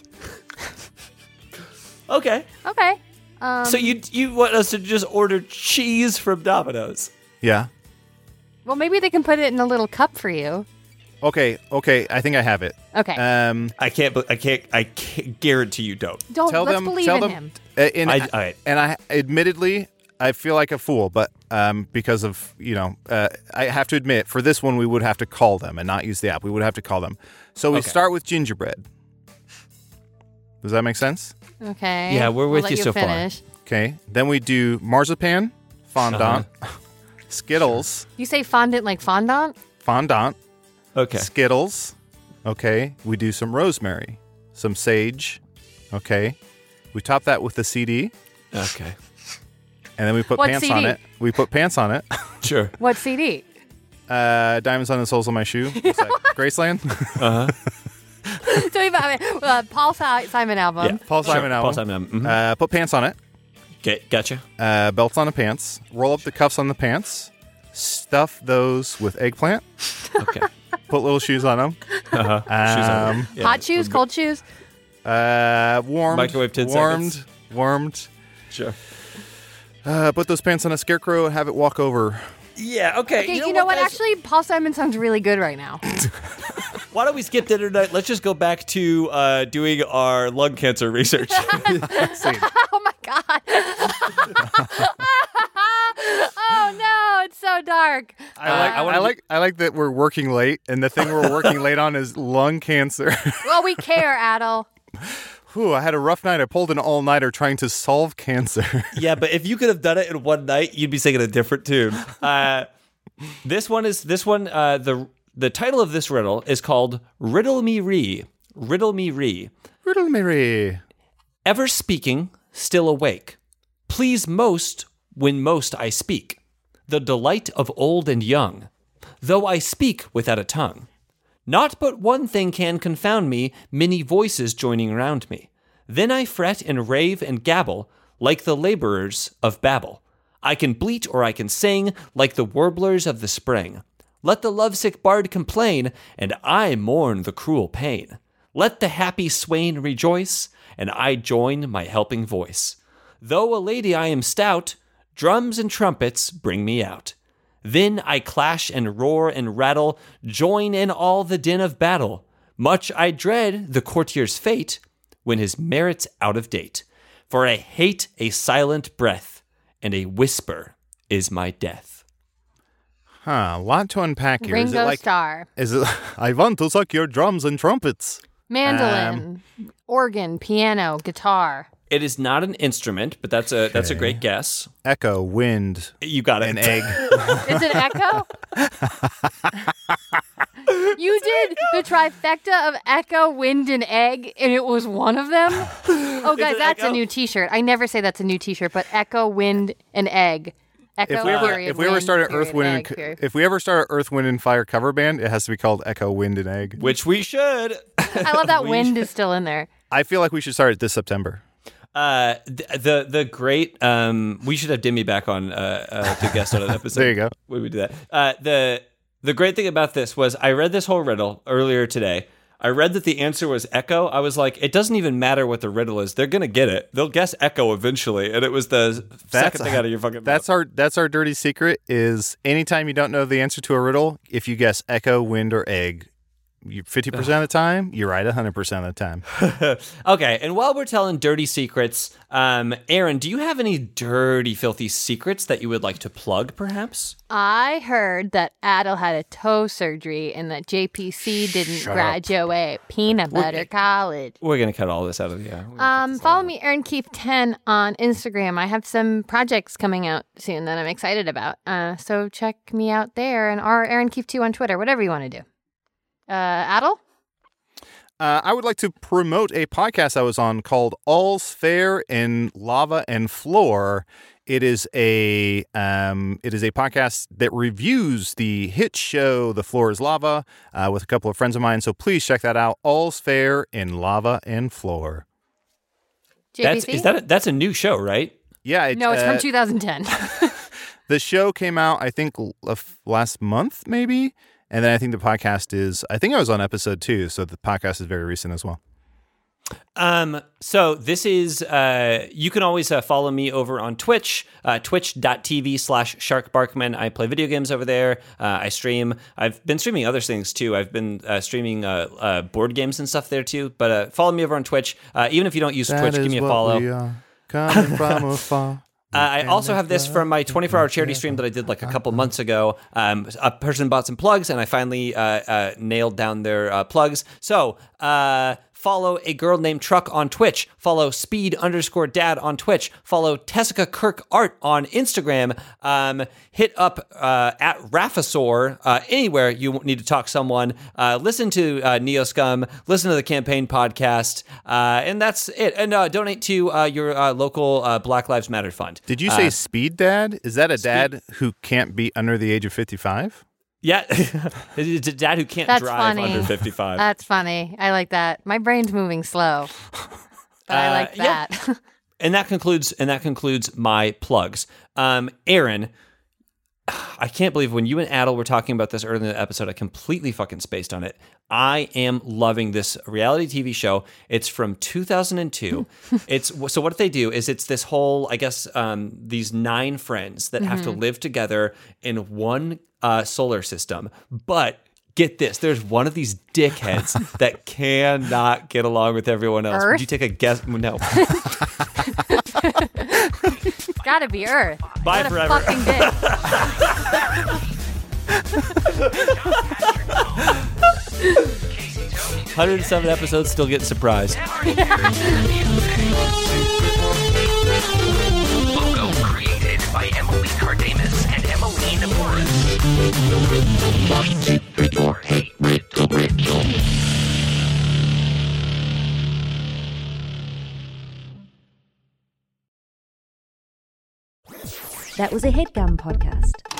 Okay. Okay. Um, So you you want us to just order cheese from Domino's? Yeah. well, maybe they can put it in a little cup for you. Okay. Okay. I think I have it. Okay. Um. I can't. be- I can't. I can't guarantee you don't. Don't tell let's them. believe tell in them. him. Uh, and, I- I, all right. and I, admittedly, I feel like a fool, but um, because of you know, uh, I have to admit, for this one, we would have to call them and not use the app. We would have to call them. So we Okay. start with gingerbread. Does that make sense? Okay. Yeah, we're I'll with let you so far. finish. Okay. Then we do marzipan, fondant, Uh-huh. Skittles, You say fondant like fondant? fondant, Okay. Skittles. Okay. We do some rosemary, some sage. Okay. We top that with the C D, Okay. and then we put What pants C D? on it. We put pants on it. Sure. What C D? Uh, Diamonds on the soles of my shoe. What's that? Graceland? Uh huh. Tell me about it. Uh, Paul Si- Simon album. Yeah. Paul Simon Sure. album. Paul Simon. mhm. Uh, put pants on it. Okay. Gotcha. Uh, belts on the pants. Roll up the cuffs on the pants. Stuff those with eggplant. Okay. Put little shoes on them. Uh-huh. Shoes on. Um, Yeah. Hot shoes, cold shoes. uh, warmed. Microwave ten warmed. seconds. Warmed. Sure. Uh, put those pants on a scarecrow and have it walk over. Yeah. Okay. Okay, you know, what? guys? Actually, Paul Simon sounds really good right now. Why don't we skip dinner night? Let's just go back to uh, doing our lung cancer research. Oh my god. Oh no, it's so dark. I like. I wanna I do- like. I like that we're working late, and the thing we're working late on is lung cancer. Well, we care, Adel. Whew, I had a rough night. I pulled an all-nighter trying to solve cancer. Yeah, but if you could have done it in one night, you'd be singing a different tune. Uh, this one is this one. Uh, the the title of this riddle is called "Riddle Me Ree." Riddle me ree. Riddle me ree. Ever speaking, still awake. Please most when most I speak. The delight of old and young. Though I speak without a tongue. Not but one thing can confound me, many voices joining round me. Then I fret and rave and gabble, like the laborers of Babel. I can bleat or I can sing, like the warblers of the spring. Let the lovesick bard complain, and I mourn the cruel pain. Let the happy swain rejoice, and I join my helping voice. Though a lady I am stout, drums and trumpets bring me out. Then I clash and roar and rattle, join in all the din of battle. Much I dread the courtier's fate when his merit's out of date. For I hate a silent breath, and a whisper is my death. Huh, a lot to unpack here. Ringo is it like, Starr. Is it, I want to suck your drums and trumpets. Mandolin, Um, organ, piano, guitar. It is not an instrument, but that's a that's a great guess. Echo, wind, You got it. an egg. Is it echo? You did the trifecta of echo, wind, and egg, and it was one of them? Oh, guys, it that's echo? a new t-shirt. I never say that's a new t-shirt, but echo, wind, and egg. Echo, If we ever, period, if we ever wind, start an period, Earth, Wind, egg, and, period. if we ever start an Earth, Wind, and Fire cover band, it has to be called Echo, Wind, and Egg. Which we should. I love that We wind should. is still in there. I feel like we should start it this September. Uh, th- the the great um, we should have Dimmy back on uh, uh, to guest on an episode. There you go. When we do that, uh, the the great thing about this was I read this whole riddle earlier today. I read that the answer was echo. I was like, it doesn't even matter what the riddle is. They're gonna get it. They'll guess echo eventually, and it was the second thing out of your fucking mouth. That's our that's our dirty secret. Is anytime you don't know the answer to a riddle, if you guess echo, wind, or egg, you fifty percent of the time you're right. A hundred percent of the time. Okay, and while we're telling dirty secrets, um, Aaron, do you have any dirty, filthy secrets that you would like to plug, perhaps? I heard that Adel had a toe surgery and that J P C didn't graduate peanut butter college. We're gonna cut all this out of the. Yeah. Um, follow me, Aaron Keefe ten on Instagram. I have some projects coming out soon that I'm excited about. Uh, so check me out there, and or Aaron Keefe two on Twitter, whatever you want to do. Uh, Adel? Uh, I would like to promote a podcast I was on called All's Fair in Lava and Floor. It is a um, it is a podcast that reviews the hit show The Floor is Lava uh, with a couple of friends of mine. So please check that out. All's Fair in Lava and Floor. J P C? That's is that a, that's a new show, right? Yeah, it, No, it's uh, from two thousand ten. the show came out I think l- of last month maybe, and then I think the podcast is I think I was on episode two, so the podcast is very recent as well. Um, so this is, uh, you can always uh, follow me over on Twitch, uh, twitch.tv slash sharkbarkman. I play video games over there. Uh, I stream. I've been streaming other things too. I've been uh, streaming uh, uh, board games and stuff there too. But uh, follow me over on Twitch. Uh, even if you don't use That Twitch, give is me a what follow. we are, coming from afar. Uh, I also have this from my twenty-four hour charity stream that I did like a couple months ago. Um, a person bought some plugs, and I finally uh, uh, nailed down their uh, plugs. So uh, follow a girl named Truck on Twitch. Follow Speed underscore Dad on Twitch. Follow Tessica Kirk Art on Instagram. Um, hit up uh, at Raphasaur uh, anywhere you need to talk to someone. Uh, listen to uh, Neoscum. Listen to the campaign podcast, uh, and that's it. And uh, donate to uh, your uh, local uh, Black Lives Matter fund. Did you say Uh, speed dad? Is that a dad who can't be under the age of fifty-five? Yeah, it's a dad who can't That's drive funny. under fifty-five. That's funny. I like that. My brain's moving slow. But I Uh, like yeah. that. and that concludes and that concludes my plugs. Um, Aaron, I can't believe when you and Adel were talking about this earlier in the episode, I completely fucking spaced on it. I am loving this reality T V show. It's from two thousand two. It's so what they do is it's this whole, I guess, um, these nine friends that have to live together in one uh, solar system. But get this, there's one of these dickheads that cannot get along with everyone else. Earth? Would you take a guess? No. Gotta be Earth. Bye what forever. A fucking dick. Casey Tony one hundred seven episodes, still getting surprised. Logo created by Emily Cardamus and Emmeline Morris. Riddle, hey, riddle, riddle. That was a HeadGum podcast.